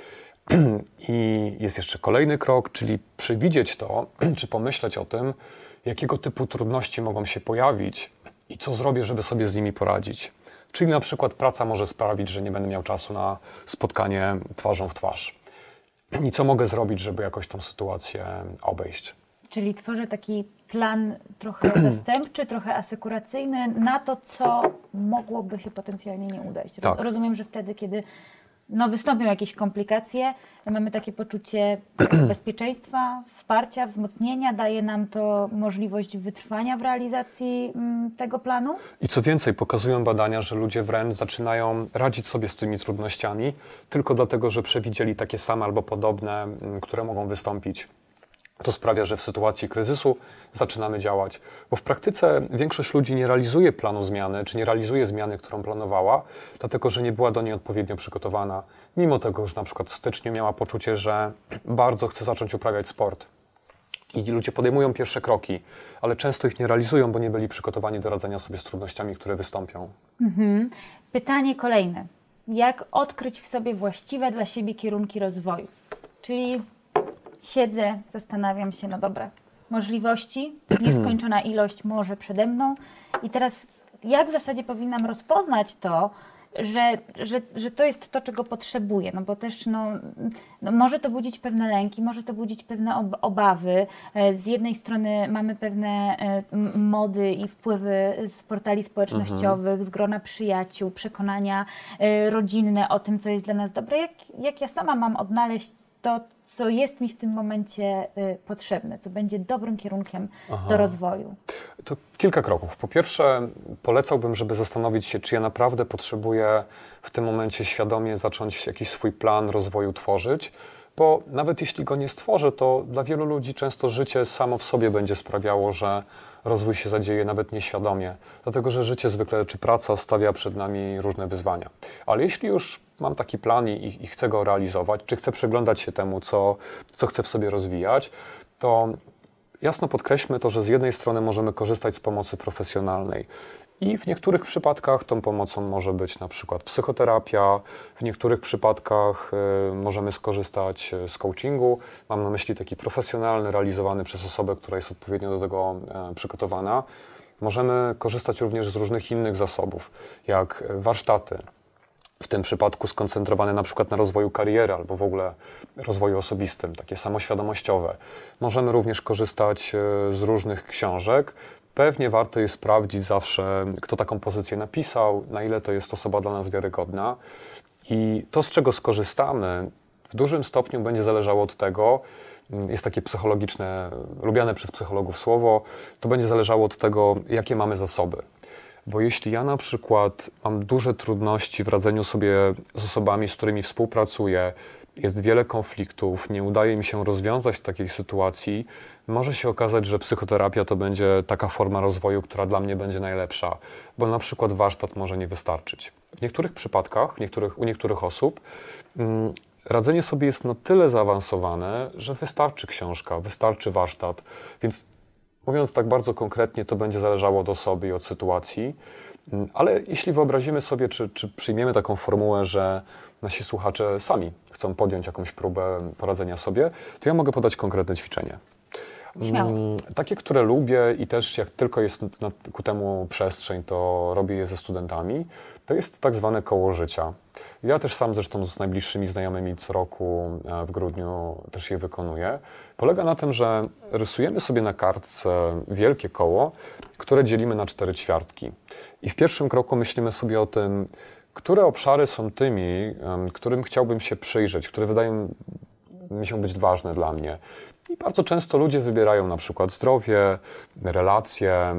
I jest jeszcze kolejny krok, czyli przewidzieć to, czy pomyśleć o tym, jakiego typu trudności mogą się pojawić i co zrobię, żeby sobie z nimi poradzić. Czyli na przykład praca może sprawić, że nie będę miał czasu na spotkanie twarzą w twarz. I co mogę zrobić, żeby jakoś tą sytuację obejść. Czyli tworzę taki plan trochę zastępczy, trochę asekuracyjny na to, co mogłoby się potencjalnie nie udać. Tak. Rozumiem, że wtedy, kiedy no, wystąpią jakieś komplikacje, mamy takie poczucie bezpieczeństwa, wsparcia, wzmocnienia. Daje nam to możliwość wytrwania w realizacji m, tego planu. I co więcej, pokazują badania, że ludzie wręcz zaczynają radzić sobie z tymi trudnościami tylko dlatego, że przewidzieli takie same albo podobne, m, które mogą wystąpić. To sprawia, że w sytuacji kryzysu zaczynamy działać, bo w praktyce większość ludzi nie realizuje planu zmiany, czy nie realizuje zmiany, którą planowała, dlatego że nie była do niej odpowiednio przygotowana. Mimo tego, że na przykład w styczniu miała poczucie, że bardzo chce zacząć uprawiać sport. I ludzie podejmują pierwsze kroki, ale często ich nie realizują, bo nie byli przygotowani do radzenia sobie z trudnościami, które wystąpią. Mhm. Pytanie kolejne. Jak odkryć w sobie właściwe dla siebie kierunki rozwoju? Czyli siedzę, zastanawiam się, no dobra, możliwości, nieskończona ilość może przede mną i teraz jak w zasadzie powinnam rozpoznać to, że, że, że to jest to, czego potrzebuję, no bo też no, no może to budzić pewne lęki, może to budzić pewne ob- obawy. Z jednej strony mamy pewne mody i wpływy z portali społecznościowych, mhm. z grona przyjaciół, przekonania rodzinne o tym, co jest dla nas dobre. Jak, jak ja sama mam odnaleźć to, co jest mi w tym momencie y, potrzebne, co będzie dobrym kierunkiem Aha. do rozwoju? To kilka kroków. Po pierwsze, polecałbym, żeby zastanowić się, czy ja naprawdę potrzebuję w tym momencie świadomie zacząć jakiś swój plan rozwoju tworzyć, bo nawet jeśli go nie stworzę, to dla wielu ludzi często życie samo w sobie będzie sprawiało, że rozwój się zadzieje nawet nieświadomie, dlatego że życie zwykle, czy praca stawia przed nami różne wyzwania. Ale jeśli już mam taki plan i, i chcę go realizować, czy chcę przyglądać się temu, co, co chcę w sobie rozwijać, to jasno podkreślmy to, że z jednej strony możemy korzystać z pomocy profesjonalnej i w niektórych przypadkach tą pomocą może być na przykład psychoterapia, w niektórych przypadkach y, możemy skorzystać z coachingu. Mam na myśli taki profesjonalny, realizowany przez osobę, która jest odpowiednio do tego y, przygotowana. Możemy korzystać również z różnych innych zasobów, jak warsztaty, w tym przypadku skoncentrowane na przykład na rozwoju kariery albo w ogóle rozwoju osobistym, takie samoświadomościowe. Możemy również korzystać z różnych książek. Pewnie warto jest sprawdzić zawsze, kto taką pozycję napisał, na ile to jest osoba dla nas wiarygodna. I to, z czego skorzystamy, w dużym stopniu będzie zależało od tego, jest takie psychologiczne, lubiane przez psychologów słowo, to będzie zależało od tego, jakie mamy zasoby. Bo jeśli ja na przykład mam duże trudności w radzeniu sobie z osobami, z którymi współpracuję, jest wiele konfliktów, nie udaje mi się rozwiązać takiej sytuacji, może się okazać, że psychoterapia to będzie taka forma rozwoju, która dla mnie będzie najlepsza, bo na przykład warsztat może nie wystarczyć. W niektórych przypadkach, niektórych, u niektórych osób mm, radzenie sobie jest na tyle zaawansowane, że wystarczy książka, wystarczy warsztat, więc mówiąc tak bardzo konkretnie, to będzie zależało od osoby i od sytuacji, ale jeśli wyobrazimy sobie, czy, czy przyjmiemy taką formułę, że nasi słuchacze sami chcą podjąć jakąś próbę poradzenia sobie, to ja mogę podać konkretne ćwiczenie. Śmiało. Takie, które lubię i też jak tylko jest na, ku temu przestrzeń, to robię je ze studentami, to jest tak zwane koło życia. Ja też sam zresztą z najbliższymi znajomymi co roku w grudniu też je wykonuję. Polega na tym, że rysujemy sobie na kartce wielkie koło, które dzielimy na cztery ćwiartki. I w pierwszym kroku myślimy sobie o tym, które obszary są tymi, którym chciałbym się przyjrzeć, które wydają mi się być ważne dla mnie. I bardzo często ludzie wybierają na przykład zdrowie, relacje,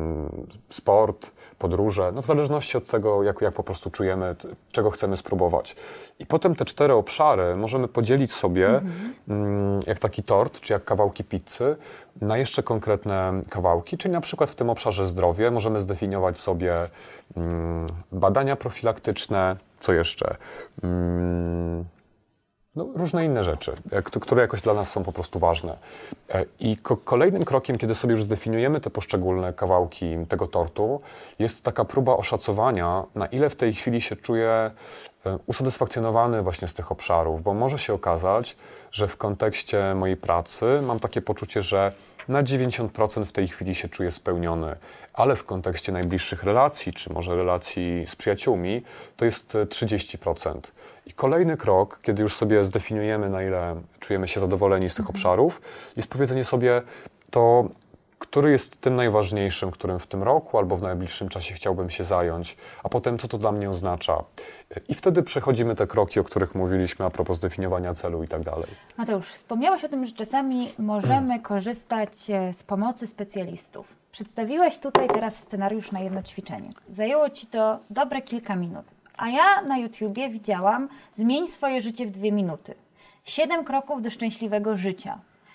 sport, podróże, no w zależności od tego, jak, jak po prostu czujemy, czego chcemy spróbować. I potem te cztery obszary możemy podzielić sobie, mm. jak taki tort, czy jak kawałki pizzy, na jeszcze konkretne kawałki, czyli na przykład w tym obszarze zdrowie możemy zdefiniować sobie mm, badania profilaktyczne, co jeszcze? Mm, No, różne inne rzeczy, które jakoś dla nas są po prostu ważne. I ko- kolejnym krokiem, kiedy sobie już zdefiniujemy te poszczególne kawałki tego tortu, jest taka próba oszacowania, na ile w tej chwili się czuję usatysfakcjonowany właśnie z tych obszarów, bo może się okazać, że w kontekście mojej pracy mam takie poczucie, że na dziewięćdziesiąt procent w tej chwili się czuję spełniony, ale w kontekście najbliższych relacji, czy może relacji z przyjaciółmi, to jest trzydzieści procent. I kolejny krok, kiedy już sobie zdefiniujemy, na ile czujemy się zadowoleni z tych obszarów, jest powiedzenie sobie, to który jest tym najważniejszym, którym w tym roku albo w najbliższym czasie chciałbym się zająć, a potem co to dla mnie oznacza. I wtedy przechodzimy te kroki, o których mówiliśmy a propos zdefiniowania celu i tak dalej. Mateusz, wspomniałeś o tym, że czasami możemy korzystać z pomocy specjalistów. Przedstawiłeś tutaj teraz scenariusz na jedno ćwiczenie. Zajęło Ci to dobre kilka minut. A ja na YouTubie widziałam zmień swoje życie w dwie minuty. Siedem kroków do szczęśliwego życia.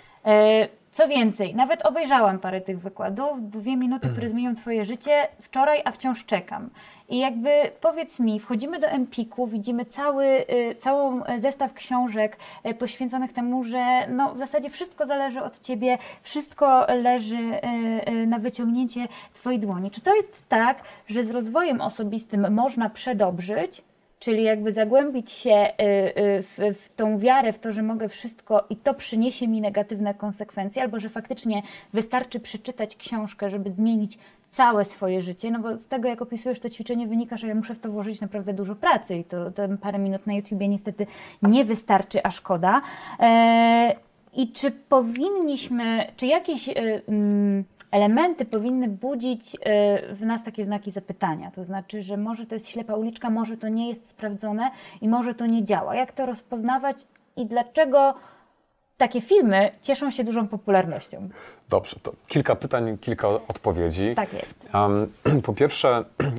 Co więcej, nawet obejrzałam parę tych wykładów, dwie minuty, które zmienią Twoje życie wczoraj, a wciąż czekam. I jakby powiedz mi, wchodzimy do Empiku, widzimy cały, całą zestaw książek poświęconych temu, że no w zasadzie wszystko zależy od Ciebie, wszystko leży na wyciągnięcie Twojej dłoni. Czy to jest tak, że z rozwojem osobistym można przedobrzyć, czyli jakby zagłębić się w, w tą wiarę, w to, że mogę wszystko i to przyniesie mi negatywne konsekwencje, albo że faktycznie wystarczy przeczytać książkę, żeby zmienić całe swoje życie, no bo z tego, jak opisujesz to ćwiczenie, wynika, że ja muszę w to włożyć naprawdę dużo pracy i to, to parę minut na YouTubie niestety nie wystarczy, a szkoda. E, I czy powinniśmy, czy jakieś y, y, elementy powinny budzić y, w nas takie znaki zapytania? To znaczy, że może to jest ślepa uliczka, może to nie jest sprawdzone i może to nie działa. Jak to rozpoznawać i dlaczego takie filmy cieszą się dużą popularnością? Dobrze, to kilka pytań, kilka odpowiedzi. Tak jest. Um, po pierwsze,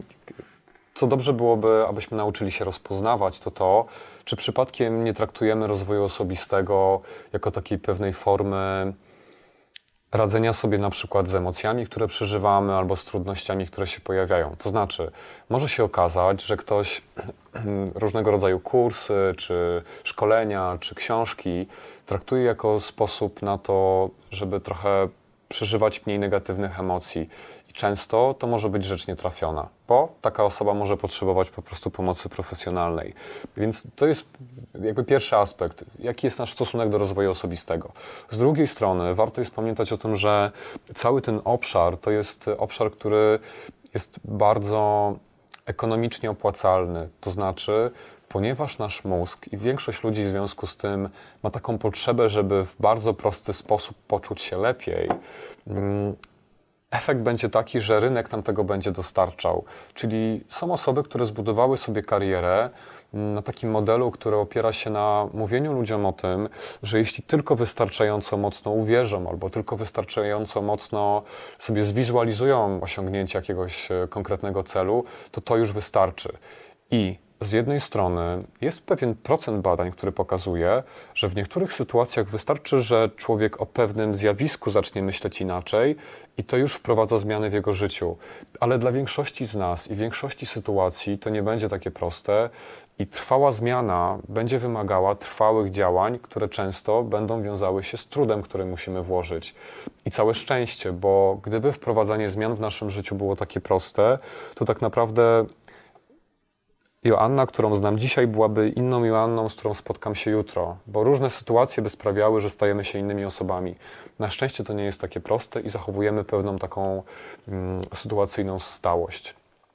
co dobrze byłoby, abyśmy nauczyli się rozpoznawać, to to, czy przypadkiem nie traktujemy rozwoju osobistego jako takiej pewnej formy radzenia sobie na przykład z emocjami, które przeżywamy, albo z trudnościami, które się pojawiają. To znaczy, może się okazać, że ktoś różnego rodzaju kursy, czy szkolenia, czy książki traktuje jako sposób na to, żeby trochę przeżywać mniej negatywnych emocji. I często to może być rzecz nietrafiona, bo taka osoba może potrzebować po prostu pomocy profesjonalnej. Więc to jest jakby pierwszy aspekt, jaki jest nasz stosunek do rozwoju osobistego. Z drugiej strony warto jest pamiętać o tym, że cały ten obszar to jest obszar, który jest bardzo ekonomicznie opłacalny. To znaczy, ponieważ nasz mózg i większość ludzi w związku z tym ma taką potrzebę, żeby w bardzo prosty sposób poczuć się lepiej, efekt będzie taki, że rynek nam tego będzie dostarczał. Czyli są osoby, które zbudowały sobie karierę na takim modelu, który opiera się na mówieniu ludziom o tym, że jeśli tylko wystarczająco mocno uwierzą albo tylko wystarczająco mocno sobie zwizualizują osiągnięcie jakiegoś konkretnego celu, to to już wystarczy. I z jednej strony jest pewien procent badań, który pokazuje, że w niektórych sytuacjach wystarczy, że człowiek o pewnym zjawisku zacznie myśleć inaczej i to już wprowadza zmiany w jego życiu. Ale dla większości z nas i większości sytuacji to nie będzie takie proste i trwała zmiana będzie wymagała trwałych działań, które często będą wiązały się z trudem, który musimy włożyć. I całe szczęście, bo gdyby wprowadzanie zmian w naszym życiu było takie proste, to tak naprawdę Joanna, którą znam dzisiaj, byłaby inną Joanną, z którą spotkam się jutro, bo różne sytuacje by sprawiały, że stajemy się innymi osobami. Na szczęście to nie jest takie proste i zachowujemy pewną taką mm, sytuacyjną stałość.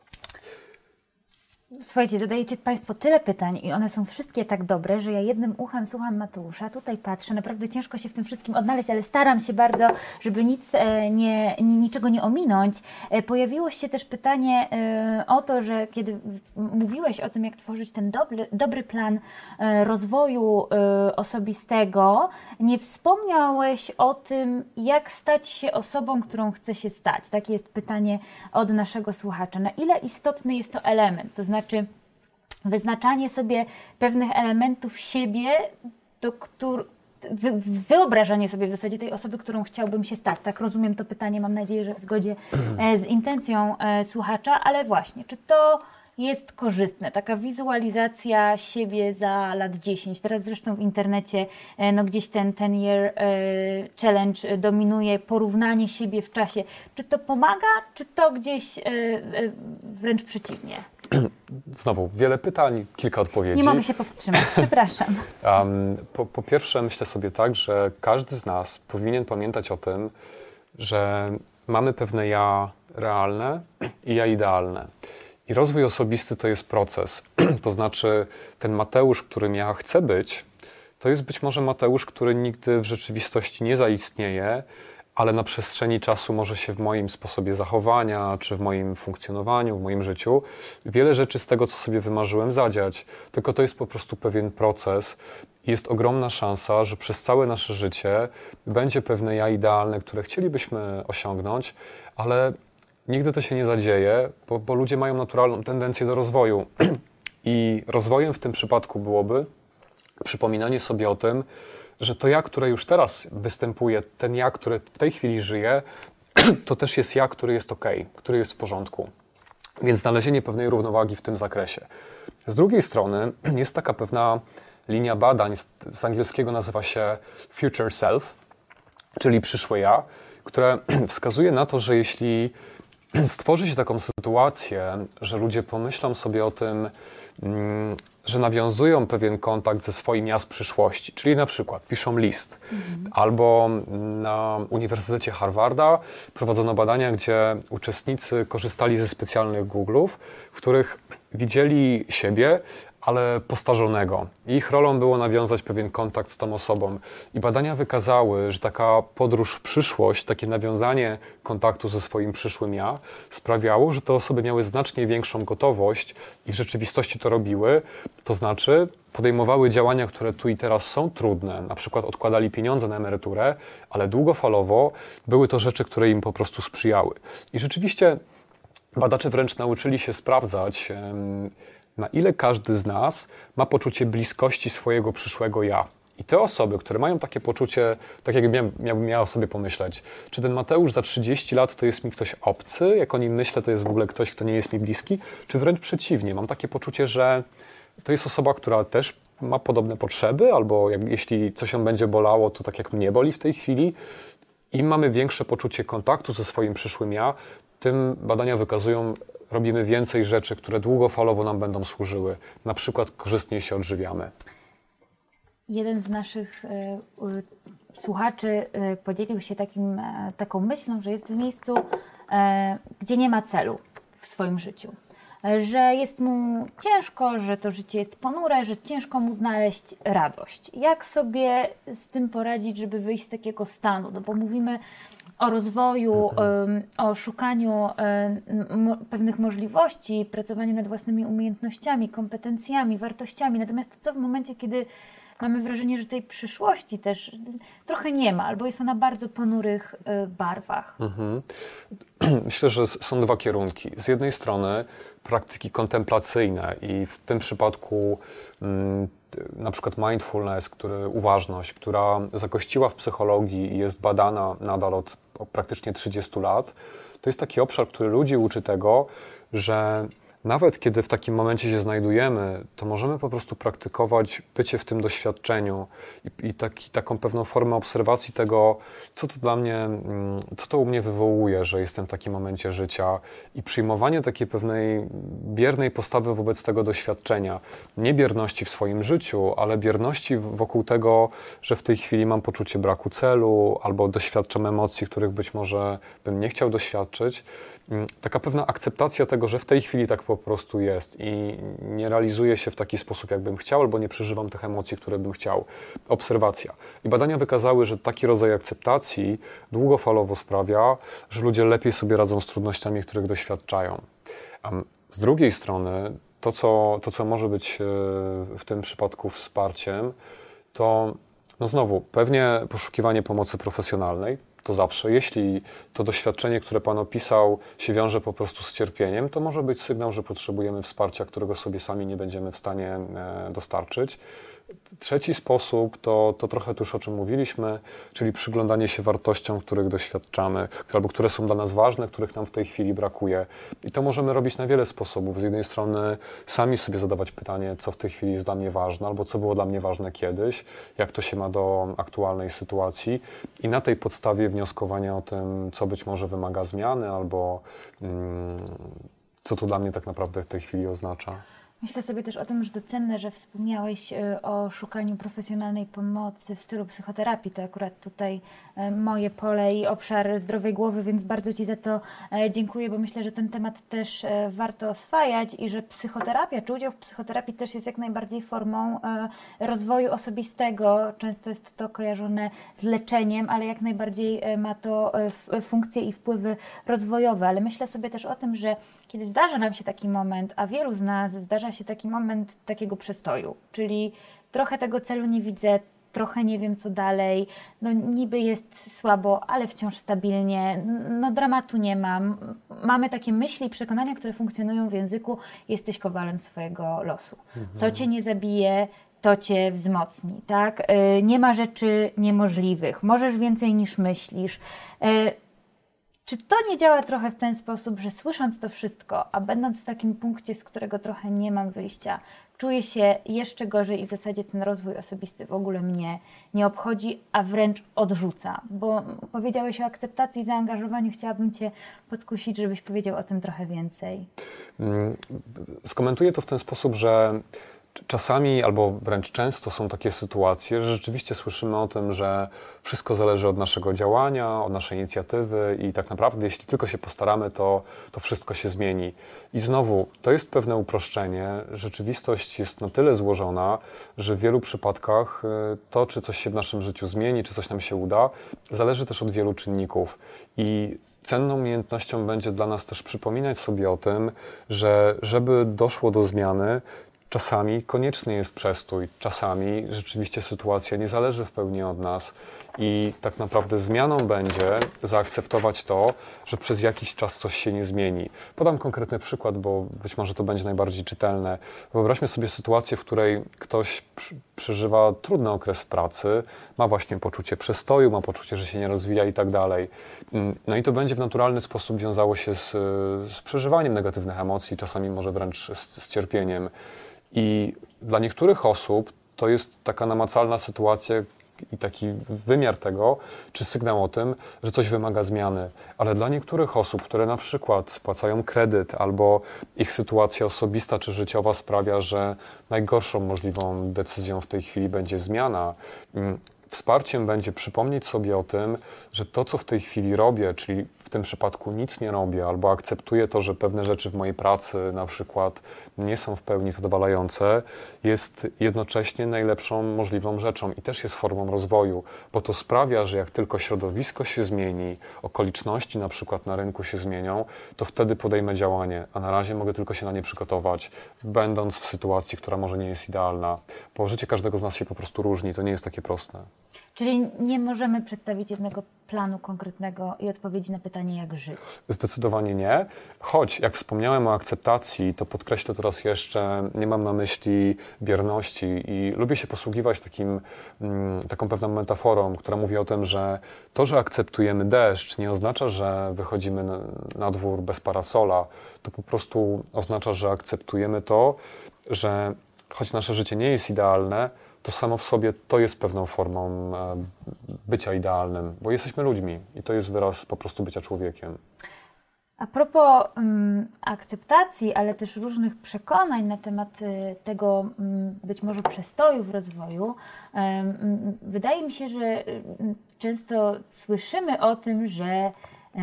Słuchajcie, zadajecie Państwo tyle pytań i one są wszystkie tak dobre, że ja jednym uchem słucham Mateusza, tutaj patrzę, naprawdę ciężko się w tym wszystkim odnaleźć, ale staram się bardzo, żeby nic, nie, niczego nie ominąć. Pojawiło się też pytanie o to, że kiedy mówiłeś o tym, jak tworzyć ten dobry, dobry plan rozwoju osobistego, nie wspomniałeś o tym, jak stać się osobą, którą chce się stać. Takie jest pytanie od naszego słuchacza. Na ile istotny jest to element? To znaczy wyznaczanie sobie pewnych elementów siebie, do których wy, wyobrażanie sobie w zasadzie tej osoby, którą chciałbym się stać. Tak rozumiem to pytanie, mam nadzieję, że w zgodzie z intencją słuchacza, ale właśnie, czy to jest korzystne, taka wizualizacja siebie za lat dziesięć. Teraz zresztą w internecie no gdzieś ten ten year challenge dominuje, porównanie siebie w czasie. Czy to pomaga, czy to gdzieś wręcz przeciwnie? Znowu, wiele pytań, kilka odpowiedzi. Nie mogę się powstrzymać, przepraszam. Um, po, po pierwsze, myślę sobie tak, że każdy z nas powinien pamiętać o tym, że mamy pewne ja realne i ja idealne. I rozwój osobisty to jest proces. To znaczy, ten Mateusz, którym ja chcę być, to jest być może Mateusz, który nigdy w rzeczywistości nie zaistnieje, ale na przestrzeni czasu może się w moim sposobie zachowania, czy w moim funkcjonowaniu, w moim życiu wiele rzeczy z tego, co sobie wymarzyłem, zadziać. Tylko to jest po prostu pewien proces i jest ogromna szansa, że przez całe nasze życie będzie pewne ja idealne, które chcielibyśmy osiągnąć, ale nigdy to się nie zadzieje, bo, bo ludzie mają naturalną tendencję do rozwoju. I rozwojem w tym przypadku byłoby przypominanie sobie o tym, że to ja, które już teraz występuje, ten ja, który w tej chwili żyje, to też jest ja, który jest okej, który jest w porządku. Więc znalezienie pewnej równowagi w tym zakresie. Z drugiej strony jest taka pewna linia badań, z, z angielskiego nazywa się future self, czyli przyszłe ja, które wskazuje na to, że jeśli stworzy się taką sytuację, że ludzie pomyślą sobie o tym, że nawiązują pewien kontakt ze swoim ja z przyszłości, czyli na przykład piszą list, mhm. albo na Uniwersytecie Harvarda prowadzono badania, gdzie uczestnicy korzystali ze specjalnych Google'ów, w których widzieli siebie, ale postarzonego. Ich rolą było nawiązać pewien kontakt z tą osobą. I badania wykazały, że taka podróż w przyszłość, takie nawiązanie kontaktu ze swoim przyszłym ja sprawiało, że te osoby miały znacznie większą gotowość i w rzeczywistości to robiły. To znaczy podejmowały działania, które tu i teraz są trudne. Na przykład odkładali pieniądze na emeryturę, ale długofalowo były to rzeczy, które im po prostu sprzyjały. I rzeczywiście badacze wręcz nauczyli się sprawdzać, na ile każdy z nas ma poczucie bliskości swojego przyszłego ja. I te osoby, które mają takie poczucie, tak jak miałbym miał, miała sobie pomyśleć, czy ten Mateusz za trzydzieści lat to jest mi ktoś obcy, jak o nim myślę, to jest w ogóle ktoś, kto nie jest mi bliski, czy wręcz przeciwnie, mam takie poczucie, że to jest osoba, która też ma podobne potrzeby, albo jak, jeśli coś ją będzie bolało, to tak jak mnie boli w tej chwili. Im mamy większe poczucie kontaktu ze swoim przyszłym ja, tym badania wykazują, robimy więcej rzeczy, które długofalowo nam będą służyły. Na przykład korzystniej się odżywiamy. Jeden z naszych y, y, słuchaczy y, podzielił się takim, y, taką myślą, że jest w miejscu, y, gdzie nie ma celu w swoim życiu. Y, że jest mu ciężko, że to życie jest ponure, że ciężko mu znaleźć radość. Jak sobie z tym poradzić, żeby wyjść z takiego stanu? No bo mówimy o rozwoju, mhm. o szukaniu mo- pewnych możliwości, pracowaniu nad własnymi umiejętnościami, kompetencjami, wartościami. Natomiast co w momencie, kiedy mamy wrażenie, że tej przyszłości też trochę nie ma, albo jest ona bardzo ponurych barwach. Mhm. Myślę, że są dwa kierunki. Z jednej strony praktyki kontemplacyjne i w tym przypadku mm, na przykład mindfulness, który, uważność, która zagościła w psychologii i jest badana nadal od, od praktycznie trzydziestu lat, to jest taki obszar, który ludzi uczy tego, że nawet kiedy w takim momencie się znajdujemy, to możemy po prostu praktykować bycie w tym doświadczeniu i, i taki, taką pewną formę obserwacji tego, co to dla mnie, co to u mnie wywołuje, że jestem w takim momencie życia i przyjmowanie takiej pewnej biernej postawy wobec tego doświadczenia. Nie bierności w swoim życiu, ale bierności wokół tego, że w tej chwili mam poczucie braku celu albo doświadczam emocji, których być może bym nie chciał doświadczyć. Taka pewna akceptacja tego, że w tej chwili tak po prostu jest i nie realizuję się w taki sposób, jakbym chciał, albo nie przeżywam tych emocji, które bym chciał. Obserwacja. I badania wykazały, że taki rodzaj akceptacji długofalowo sprawia, że ludzie lepiej sobie radzą z trudnościami, których doświadczają. Z drugiej strony, to co, to, co może być w tym przypadku wsparciem, to no znowu, pewnie poszukiwanie pomocy profesjonalnej. To zawsze. Jeśli to doświadczenie, które Pan opisał, się wiąże po prostu z cierpieniem, to może być sygnał, że potrzebujemy wsparcia, którego sobie sami nie będziemy w stanie dostarczyć. Trzeci sposób to, to trochę tu już o czym mówiliśmy, czyli przyglądanie się wartościom, których doświadczamy, albo które są dla nas ważne, których nam w tej chwili brakuje. I to możemy robić na wiele sposobów. Z jednej strony sami sobie zadawać pytanie, co w tej chwili jest dla mnie ważne, albo co było dla mnie ważne kiedyś, jak to się ma do aktualnej sytuacji i na tej podstawie wnioskowanie o tym, co być może wymaga zmiany, albo mm, co to dla mnie tak naprawdę w tej chwili oznacza. Myślę sobie też o tym, że to cenne, że wspomniałeś o szukaniu profesjonalnej pomocy w stylu psychoterapii. To akurat tutaj moje pole i obszar zdrowej głowy, więc bardzo Ci za to dziękuję, bo myślę, że ten temat też warto oswajać i że psychoterapia, czy udział w psychoterapii też jest jak najbardziej formą rozwoju osobistego. Często jest to kojarzone z leczeniem, ale jak najbardziej ma to funkcje i wpływy rozwojowe. Ale myślę sobie też o tym, że kiedy zdarza nam się taki moment, a wielu z nas zdarza się taki moment takiego przestoju, czyli trochę tego celu nie widzę, trochę nie wiem co dalej, no niby jest słabo, ale wciąż stabilnie, no dramatu nie mam. Mamy takie myśli i przekonania, które funkcjonują w języku, jesteś kowalem swojego losu. Co Cię nie zabije, to Cię wzmocni, tak? Nie ma rzeczy niemożliwych, możesz więcej niż myślisz. Czy to nie działa trochę w ten sposób, że słysząc to wszystko, a będąc w takim punkcie, z którego trochę nie mam wyjścia, czuję się jeszcze gorzej i w zasadzie ten rozwój osobisty w ogóle mnie nie obchodzi, a wręcz odrzuca? Bo powiedziałeś o akceptacji i zaangażowaniu, chciałabym Cię podkusić, żebyś powiedział o tym trochę więcej. Skomentuję to w ten sposób, że czasami albo wręcz często są takie sytuacje, że rzeczywiście słyszymy o tym, że wszystko zależy od naszego działania, od naszej inicjatywy i tak naprawdę jeśli tylko się postaramy, to, to wszystko się zmieni. I znowu, to jest pewne uproszczenie. Rzeczywistość jest na tyle złożona, że w wielu przypadkach to, czy coś się w naszym życiu zmieni, czy coś nam się uda, zależy też od wielu czynników. I cenną umiejętnością będzie dla nas też przypominać sobie o tym, że żeby doszło do zmiany, czasami konieczny jest przestój, czasami rzeczywiście sytuacja nie zależy w pełni od nas i tak naprawdę zmianą będzie zaakceptować to, że przez jakiś czas coś się nie zmieni. Podam konkretny przykład, bo być może to będzie najbardziej czytelne. Wyobraźmy sobie sytuację, w której ktoś przeżywa trudny okres pracy, ma właśnie poczucie przestoju, ma poczucie, że się nie rozwija i tak dalej. No i to będzie w naturalny sposób wiązało się z, z przeżywaniem negatywnych emocji, czasami może wręcz z, z cierpieniem. I dla niektórych osób to jest taka namacalna sytuacja i taki wymiar tego, czy sygnał o tym, że coś wymaga zmiany. Ale dla niektórych osób, które na przykład spłacają kredyt albo ich sytuacja osobista czy życiowa sprawia, że najgorszą możliwą decyzją w tej chwili będzie zmiana, wsparciem będzie przypomnieć sobie o tym, że to, co w tej chwili robię, czyli w tym przypadku nic nie robię, albo akceptuję to, że pewne rzeczy w mojej pracy na przykład nie są w pełni zadowalające, jest jednocześnie najlepszą możliwą rzeczą i też jest formą rozwoju, bo to sprawia, że jak tylko środowisko się zmieni, okoliczności na przykład na rynku się zmienią, to wtedy podejmę działanie, a na razie mogę tylko się na nie przygotować, będąc w sytuacji, która może nie jest idealna, bo życie każdego z nas się po prostu różni, to nie jest takie proste. Czyli nie możemy przedstawić jednego planu konkretnego i odpowiedzi na pytanie, jak żyć? Zdecydowanie nie, choć jak wspomniałem o akceptacji, to podkreślę teraz jeszcze, nie mam na myśli bierności i lubię się posługiwać takim, taką pewną metaforą, która mówi o tym, że to, że akceptujemy deszcz, nie oznacza, że wychodzimy na, na dwór bez parasola, to po prostu oznacza, że akceptujemy to, że choć nasze życie nie jest idealne, to samo w sobie to jest pewną formą bycia idealnym, bo jesteśmy ludźmi i to jest wyraz po prostu bycia człowiekiem. A propos um, akceptacji, ale też różnych przekonań na temat y, tego um, być może przestoju w rozwoju, um, wydaje mi się, że um, często słyszymy o tym, że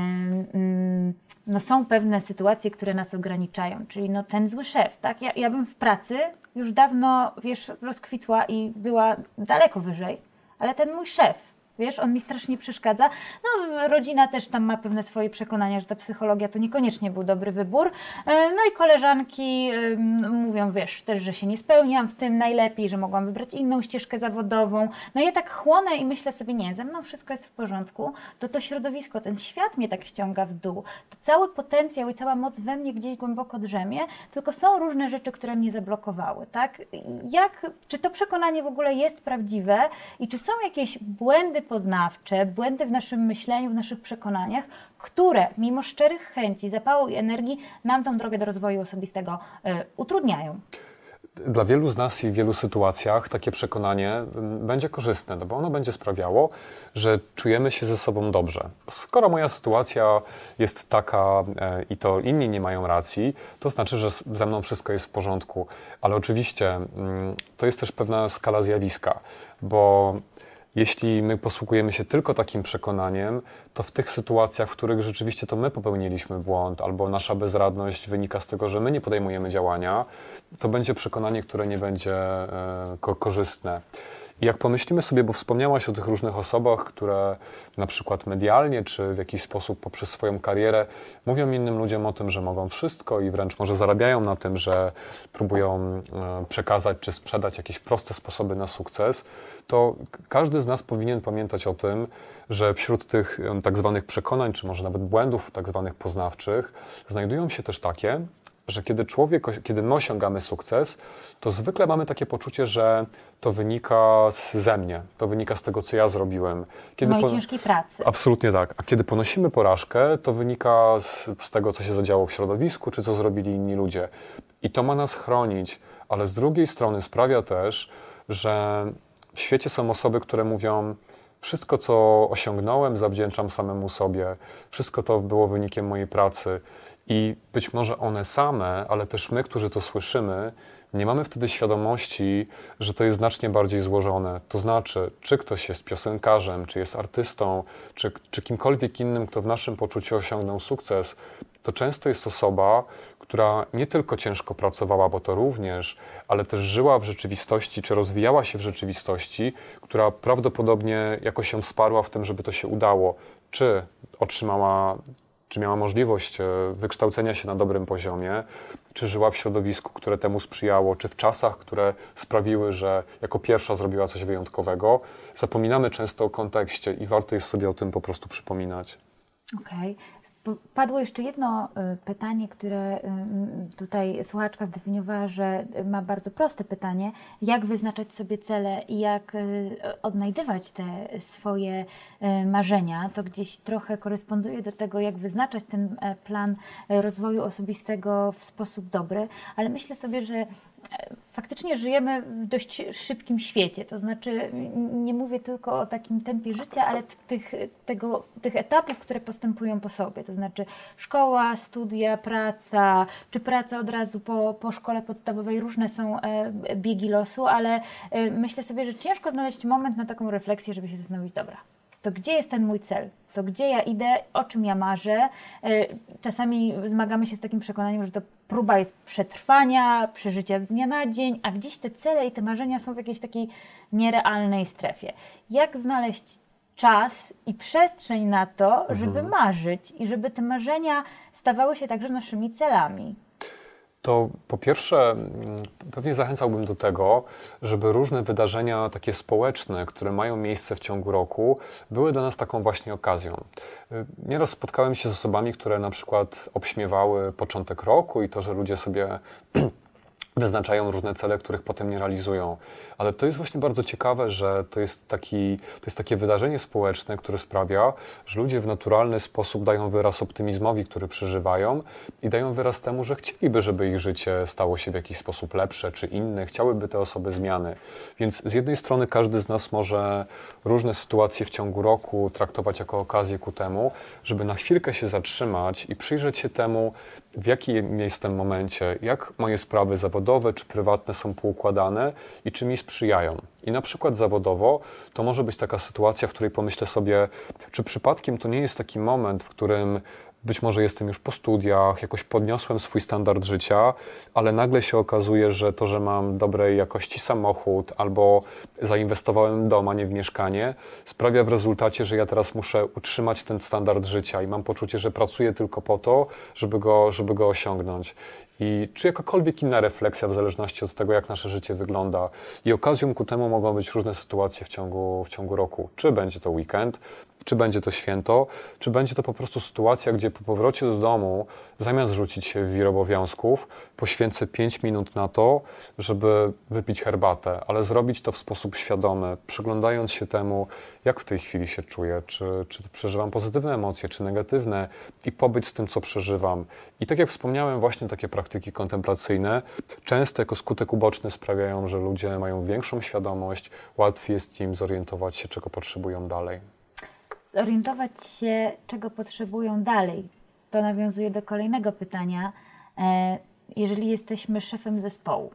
um, no są pewne sytuacje, które nas ograniczają, czyli no ten zły szef, tak? Ja, ja bym w pracy już dawno, wiesz, rozkwitła i była daleko wyżej, ale ten mój szef, wiesz, on mi strasznie przeszkadza. No, rodzina też tam ma pewne swoje przekonania, że ta psychologia to niekoniecznie był dobry wybór. No i koleżanki mówią, wiesz, też, że się nie spełniam w tym najlepiej, że mogłam wybrać inną ścieżkę zawodową. No ja tak chłonę i myślę sobie, nie, ze mną wszystko jest w porządku, to to środowisko, ten świat mnie tak ściąga w dół. To cały potencjał i cała moc we mnie gdzieś głęboko drzemie, tylko są różne rzeczy, które mnie zablokowały, tak? Jak, czy to przekonanie w ogóle jest prawdziwe i czy są jakieś błędy poznawcze, błędy w naszym myśleniu, w naszych przekonaniach, które mimo szczerych chęci, zapału i energii nam tą drogę do rozwoju osobistego y, utrudniają. Dla wielu z nas i w wielu sytuacjach takie przekonanie będzie korzystne, no bo ono będzie sprawiało, że czujemy się ze sobą dobrze. Skoro moja sytuacja jest taka e, i to inni nie mają racji, to znaczy, że ze mną wszystko jest w porządku. Ale oczywiście mm, to jest też pewna skala zjawiska, bo jeśli my posługujemy się tylko takim przekonaniem, to w tych sytuacjach, w których rzeczywiście to my popełniliśmy błąd albo nasza bezradność wynika z tego, że my nie podejmujemy działania, to będzie przekonanie, które nie będzie e, ko- korzystne. I jak pomyślimy sobie, bo wspomniałaś o tych różnych osobach, które na przykład medialnie czy w jakiś sposób poprzez swoją karierę mówią innym ludziom o tym, że mogą wszystko i wręcz może zarabiają na tym, że próbują przekazać czy sprzedać jakieś proste sposoby na sukces, to każdy z nas powinien pamiętać o tym, że wśród tych tak zwanych przekonań, czy może nawet błędów tak zwanych poznawczych, znajdują się też takie, że kiedy człowiek, kiedy my osiągamy sukces, to zwykle mamy takie poczucie, że to wynika z, ze mnie, to wynika z tego, co ja zrobiłem. Kiedy z mojej po... ciężkiej pracy. Absolutnie tak. A kiedy ponosimy porażkę, to wynika z, z tego, co się zadziało w środowisku, czy co zrobili inni ludzie. I to ma nas chronić, ale z drugiej strony sprawia też, że w świecie są osoby, które mówią: wszystko, co osiągnąłem, zawdzięczam samemu sobie, wszystko to było wynikiem mojej pracy. I być może one same, ale też my, którzy to słyszymy, nie mamy wtedy świadomości, że to jest znacznie bardziej złożone. To znaczy, czy ktoś jest piosenkarzem, czy jest artystą, czy, czy kimkolwiek innym, kto w naszym poczuciu osiągnął sukces, to często jest osoba, która nie tylko ciężko pracowała, bo to również, ale też żyła w rzeczywistości, czy rozwijała się w rzeczywistości, która prawdopodobnie jakoś ją wsparła w tym, żeby to się udało. Czy otrzymała czy miała możliwość wykształcenia się na dobrym poziomie, czy żyła w środowisku, które temu sprzyjało, czy w czasach, które sprawiły, że jako pierwsza zrobiła coś wyjątkowego. Zapominamy często o kontekście i warto jest sobie o tym po prostu przypominać. Okej. Padło jeszcze jedno pytanie, które tutaj słuchaczka zdefiniowała, że ma bardzo proste pytanie. Jak wyznaczać sobie cele i jak odnajdywać te swoje marzenia? To gdzieś trochę koresponduje do tego, jak wyznaczać ten plan rozwoju osobistego w sposób dobry, ale myślę sobie, że faktycznie żyjemy w dość szybkim świecie, to znaczy nie mówię tylko o takim tempie życia, ale tych, tego, tych etapów, które postępują po sobie, to znaczy szkoła, studia, praca, czy praca od razu po, po szkole podstawowej, różne są biegi losu, ale myślę sobie, że ciężko znaleźć moment na taką refleksję, żeby się zastanowić, dobra, to gdzie jest ten mój cel? To gdzie ja idę, o czym ja marzę? Czasami zmagamy się z takim przekonaniem, że to próba jest przetrwania, przeżycia z dnia na dzień, a gdzieś te cele i te marzenia są w jakiejś takiej nierealnej strefie. Jak znaleźć czas i przestrzeń na to, żeby mhm. marzyć i żeby te marzenia stawały się także naszymi celami? To po pierwsze pewnie zachęcałbym do tego, żeby różne wydarzenia takie społeczne, które mają miejsce w ciągu roku, były dla nas taką właśnie okazją. Nieraz spotkałem się z osobami, które na przykład obśmiewały początek roku i to, że ludzie sobie wyznaczają różne cele, których potem nie realizują. Ale to jest właśnie bardzo ciekawe, że to jest, taki, to jest takie wydarzenie społeczne, które sprawia, że ludzie w naturalny sposób dają wyraz optymizmowi, który przeżywają i dają wyraz temu, że chcieliby, żeby ich życie stało się w jakiś sposób lepsze czy inne, chciałyby te osoby zmiany. Więc z jednej strony każdy z nas może różne sytuacje w ciągu roku traktować jako okazję ku temu, żeby na chwilkę się zatrzymać i przyjrzeć się temu, w jakim jestem momencie, jak moje sprawy zawodowe czy prywatne są poukładane i czy mi sprzyjają. I na przykład zawodowo to może być taka sytuacja, w której pomyślę sobie, czy przypadkiem to nie jest taki moment, w którym być może jestem już po studiach, jakoś podniosłem swój standard życia, ale nagle się okazuje, że to, że mam dobrej jakości samochód albo zainwestowałem w dom, a nie w mieszkanie, sprawia w rezultacie, że ja teraz muszę utrzymać ten standard życia i mam poczucie, że pracuję tylko po to, żeby go, żeby go osiągnąć. I czy jakakolwiek inna refleksja w zależności od tego, jak nasze życie wygląda. I okazją ku temu mogą być różne sytuacje w ciągu, w ciągu roku. Czy będzie to weekend, czy będzie to święto, czy będzie to po prostu sytuacja, gdzie po powrocie do domu, zamiast rzucić się w wir obowiązków, poświęcę pięć minut na to, żeby wypić herbatę, ale zrobić to w sposób świadomy, przyglądając się temu, jak w tej chwili się czuję, czy, czy przeżywam pozytywne emocje, czy negatywne i pobyć z tym, co przeżywam. I tak jak wspomniałem, właśnie takie praktyki kontemplacyjne często jako skutek uboczny sprawiają, że ludzie mają większą świadomość, łatwiej jest im zorientować się, czego potrzebują dalej. Zorientować się, czego potrzebują dalej. To nawiązuje do kolejnego pytania. Jeżeli jesteśmy szefem zespołu,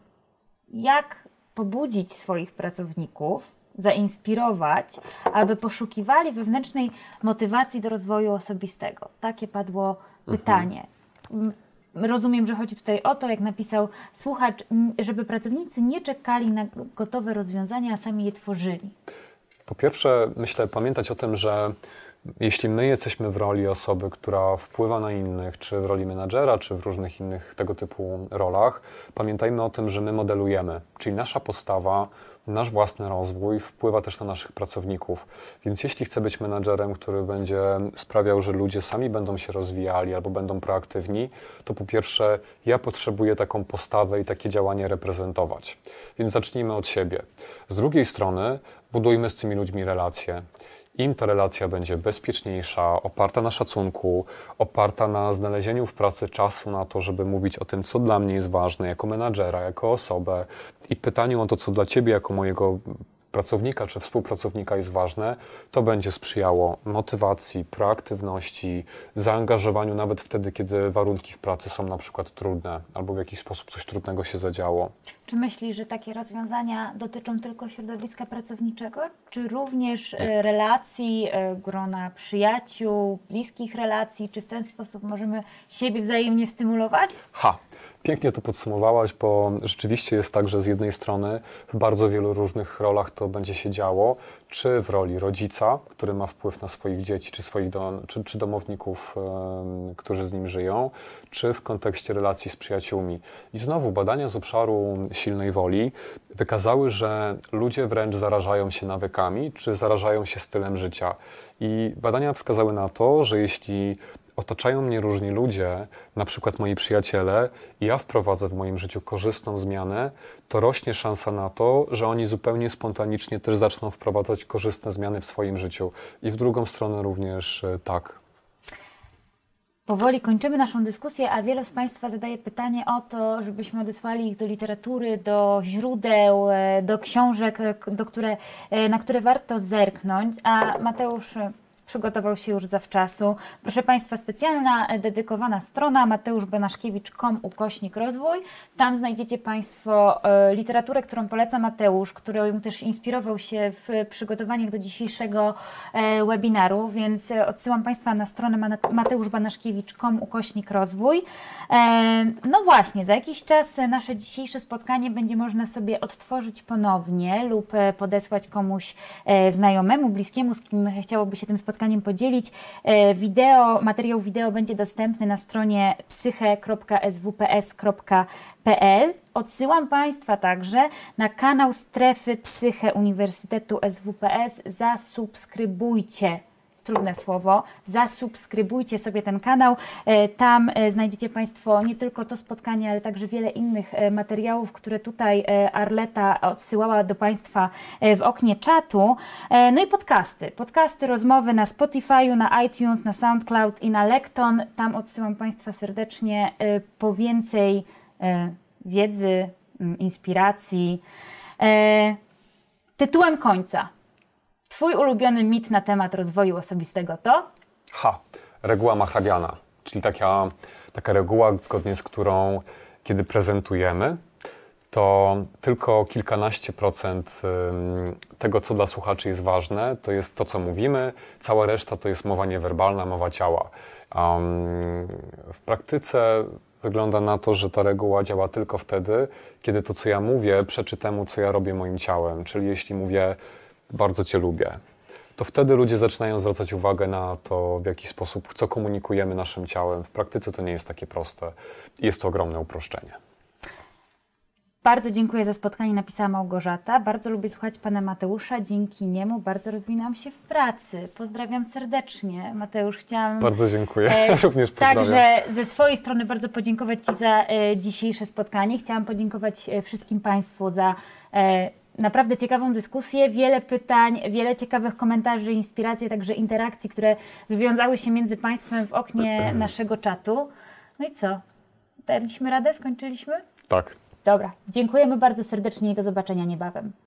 jak pobudzić swoich pracowników, zainspirować, aby poszukiwali wewnętrznej motywacji do rozwoju osobistego? Takie padło pytanie. Mhm. Rozumiem, że chodzi tutaj o to, jak napisał słuchacz, żeby pracownicy nie czekali na gotowe rozwiązania, a sami je tworzyli. Po pierwsze, myślę pamiętać o tym, że jeśli my jesteśmy w roli osoby, która wpływa na innych, czy w roli menadżera, czy w różnych innych tego typu rolach, pamiętajmy o tym, że my modelujemy, czyli nasza postawa, nasz własny rozwój wpływa też na naszych pracowników. Więc jeśli chcę być menadżerem, który będzie sprawiał, że ludzie sami będą się rozwijali albo będą proaktywni, to po pierwsze ja potrzebuję taką postawę i takie działanie reprezentować. Więc zacznijmy od siebie. Z drugiej strony budujmy z tymi ludźmi relacje. Im ta relacja będzie bezpieczniejsza, oparta na szacunku, oparta na znalezieniu w pracy czasu na to, żeby mówić o tym, co dla mnie jest ważne jako menadżera, jako osobę i pytaniu o to, co dla Ciebie jako mojego pracownika czy współpracownika jest ważne, to będzie sprzyjało motywacji, proaktywności, zaangażowaniu nawet wtedy, kiedy warunki w pracy są na przykład trudne albo w jakiś sposób coś trudnego się zadziało. Czy myślisz, że takie rozwiązania dotyczą tylko środowiska pracowniczego, czy również Nie. relacji, grona przyjaciół, bliskich relacji? Czy w ten sposób możemy siebie wzajemnie stymulować? Ha! Pięknie to podsumowałaś, bo rzeczywiście jest tak, że z jednej strony w bardzo wielu różnych rolach to będzie się działo, czy w roli rodzica, który ma wpływ na swoich dzieci, czy swoich do, czy, czy domowników, y, którzy z nim żyją, czy w kontekście relacji z przyjaciółmi. I znowu badania z obszaru silnej woli wykazały, że ludzie wręcz zarażają się nawykami, czy zarażają się stylem życia. I badania wskazały na to, że jeśli otaczają mnie różni ludzie, na przykład moi przyjaciele, i ja wprowadzę w moim życiu korzystną zmianę, to rośnie szansa na to, że oni zupełnie spontanicznie też zaczną wprowadzać korzystne zmiany w swoim życiu. I w drugą stronę również tak. Powoli kończymy naszą dyskusję, a wielu z Państwa zadaje pytanie o to, żebyśmy odesłali ich do literatury, do źródeł, do książek, do które, na które warto zerknąć, a Mateusz przygotował się już zawczasu. Proszę Państwa, specjalna, dedykowana strona mateuszbanaszkiewicz kropka com ukośnik rozwój. Tam znajdziecie Państwo e, literaturę, którą poleca Mateusz, którą też inspirował się w przygotowaniach do dzisiejszego e, webinaru, więc odsyłam Państwa na stronę mateuszbanaszkiewicz kropka com ukośnik rozwój. E, no właśnie, za jakiś czas nasze dzisiejsze spotkanie będzie można sobie odtworzyć ponownie lub podesłać komuś e, znajomemu, bliskiemu, z kim chciałoby się tym spotkać spotkaniem podzielić. Wideo, materiał wideo będzie dostępny na stronie psyche kropka s w p s kropka p l. Odsyłam Państwa także na kanał Strefy Psyche Uniwersytetu S W P S. Zasubskrybujcie. Trudne słowo, zasubskrybujcie sobie ten kanał. Tam znajdziecie Państwo nie tylko to spotkanie, ale także wiele innych materiałów, które tutaj Arleta odsyłała do Państwa w oknie czatu. No i podcasty. Podcasty, rozmowy na Spotify'u, na iTunes, na SoundCloud i na Lekton. Tam odsyłam Państwa serdecznie po więcej wiedzy, inspiracji. Tytułem końca. Twój ulubiony mit na temat rozwoju osobistego to? Ha, reguła Mahrabiana, czyli taka, taka reguła, zgodnie z którą kiedy prezentujemy, to tylko kilkanaście procent tego, co dla słuchaczy jest ważne, to jest to, co mówimy, cała reszta to jest mowa niewerbalna, mowa ciała. Um, w praktyce wygląda na to, że ta reguła działa tylko wtedy, kiedy to, co ja mówię, przeczy temu, co ja robię moim ciałem, czyli jeśli mówię bardzo Cię lubię, to wtedy ludzie zaczynają zwracać uwagę na to, w jaki sposób, co komunikujemy naszym ciałem. W praktyce to nie jest takie proste. Jest to ogromne uproszczenie. Bardzo dziękuję za spotkanie, napisała Małgorzata. Bardzo lubię słuchać Pana Mateusza. Dzięki niemu bardzo rozwinęłam się w pracy. Pozdrawiam serdecznie. Mateusz, chciałam... Bardzo dziękuję. E, Również pozdrawiam. Także ze swojej strony bardzo podziękować Ci za e, dzisiejsze spotkanie. Chciałam podziękować e, wszystkim Państwu za e, naprawdę ciekawą dyskusję, wiele pytań, wiele ciekawych komentarzy, inspiracji, także interakcji, które wywiązały się między Państwem w oknie naszego czatu. No i co? Daliśmy radę? Skończyliśmy? Tak. Dobra. Dziękujemy bardzo serdecznie i do zobaczenia niebawem.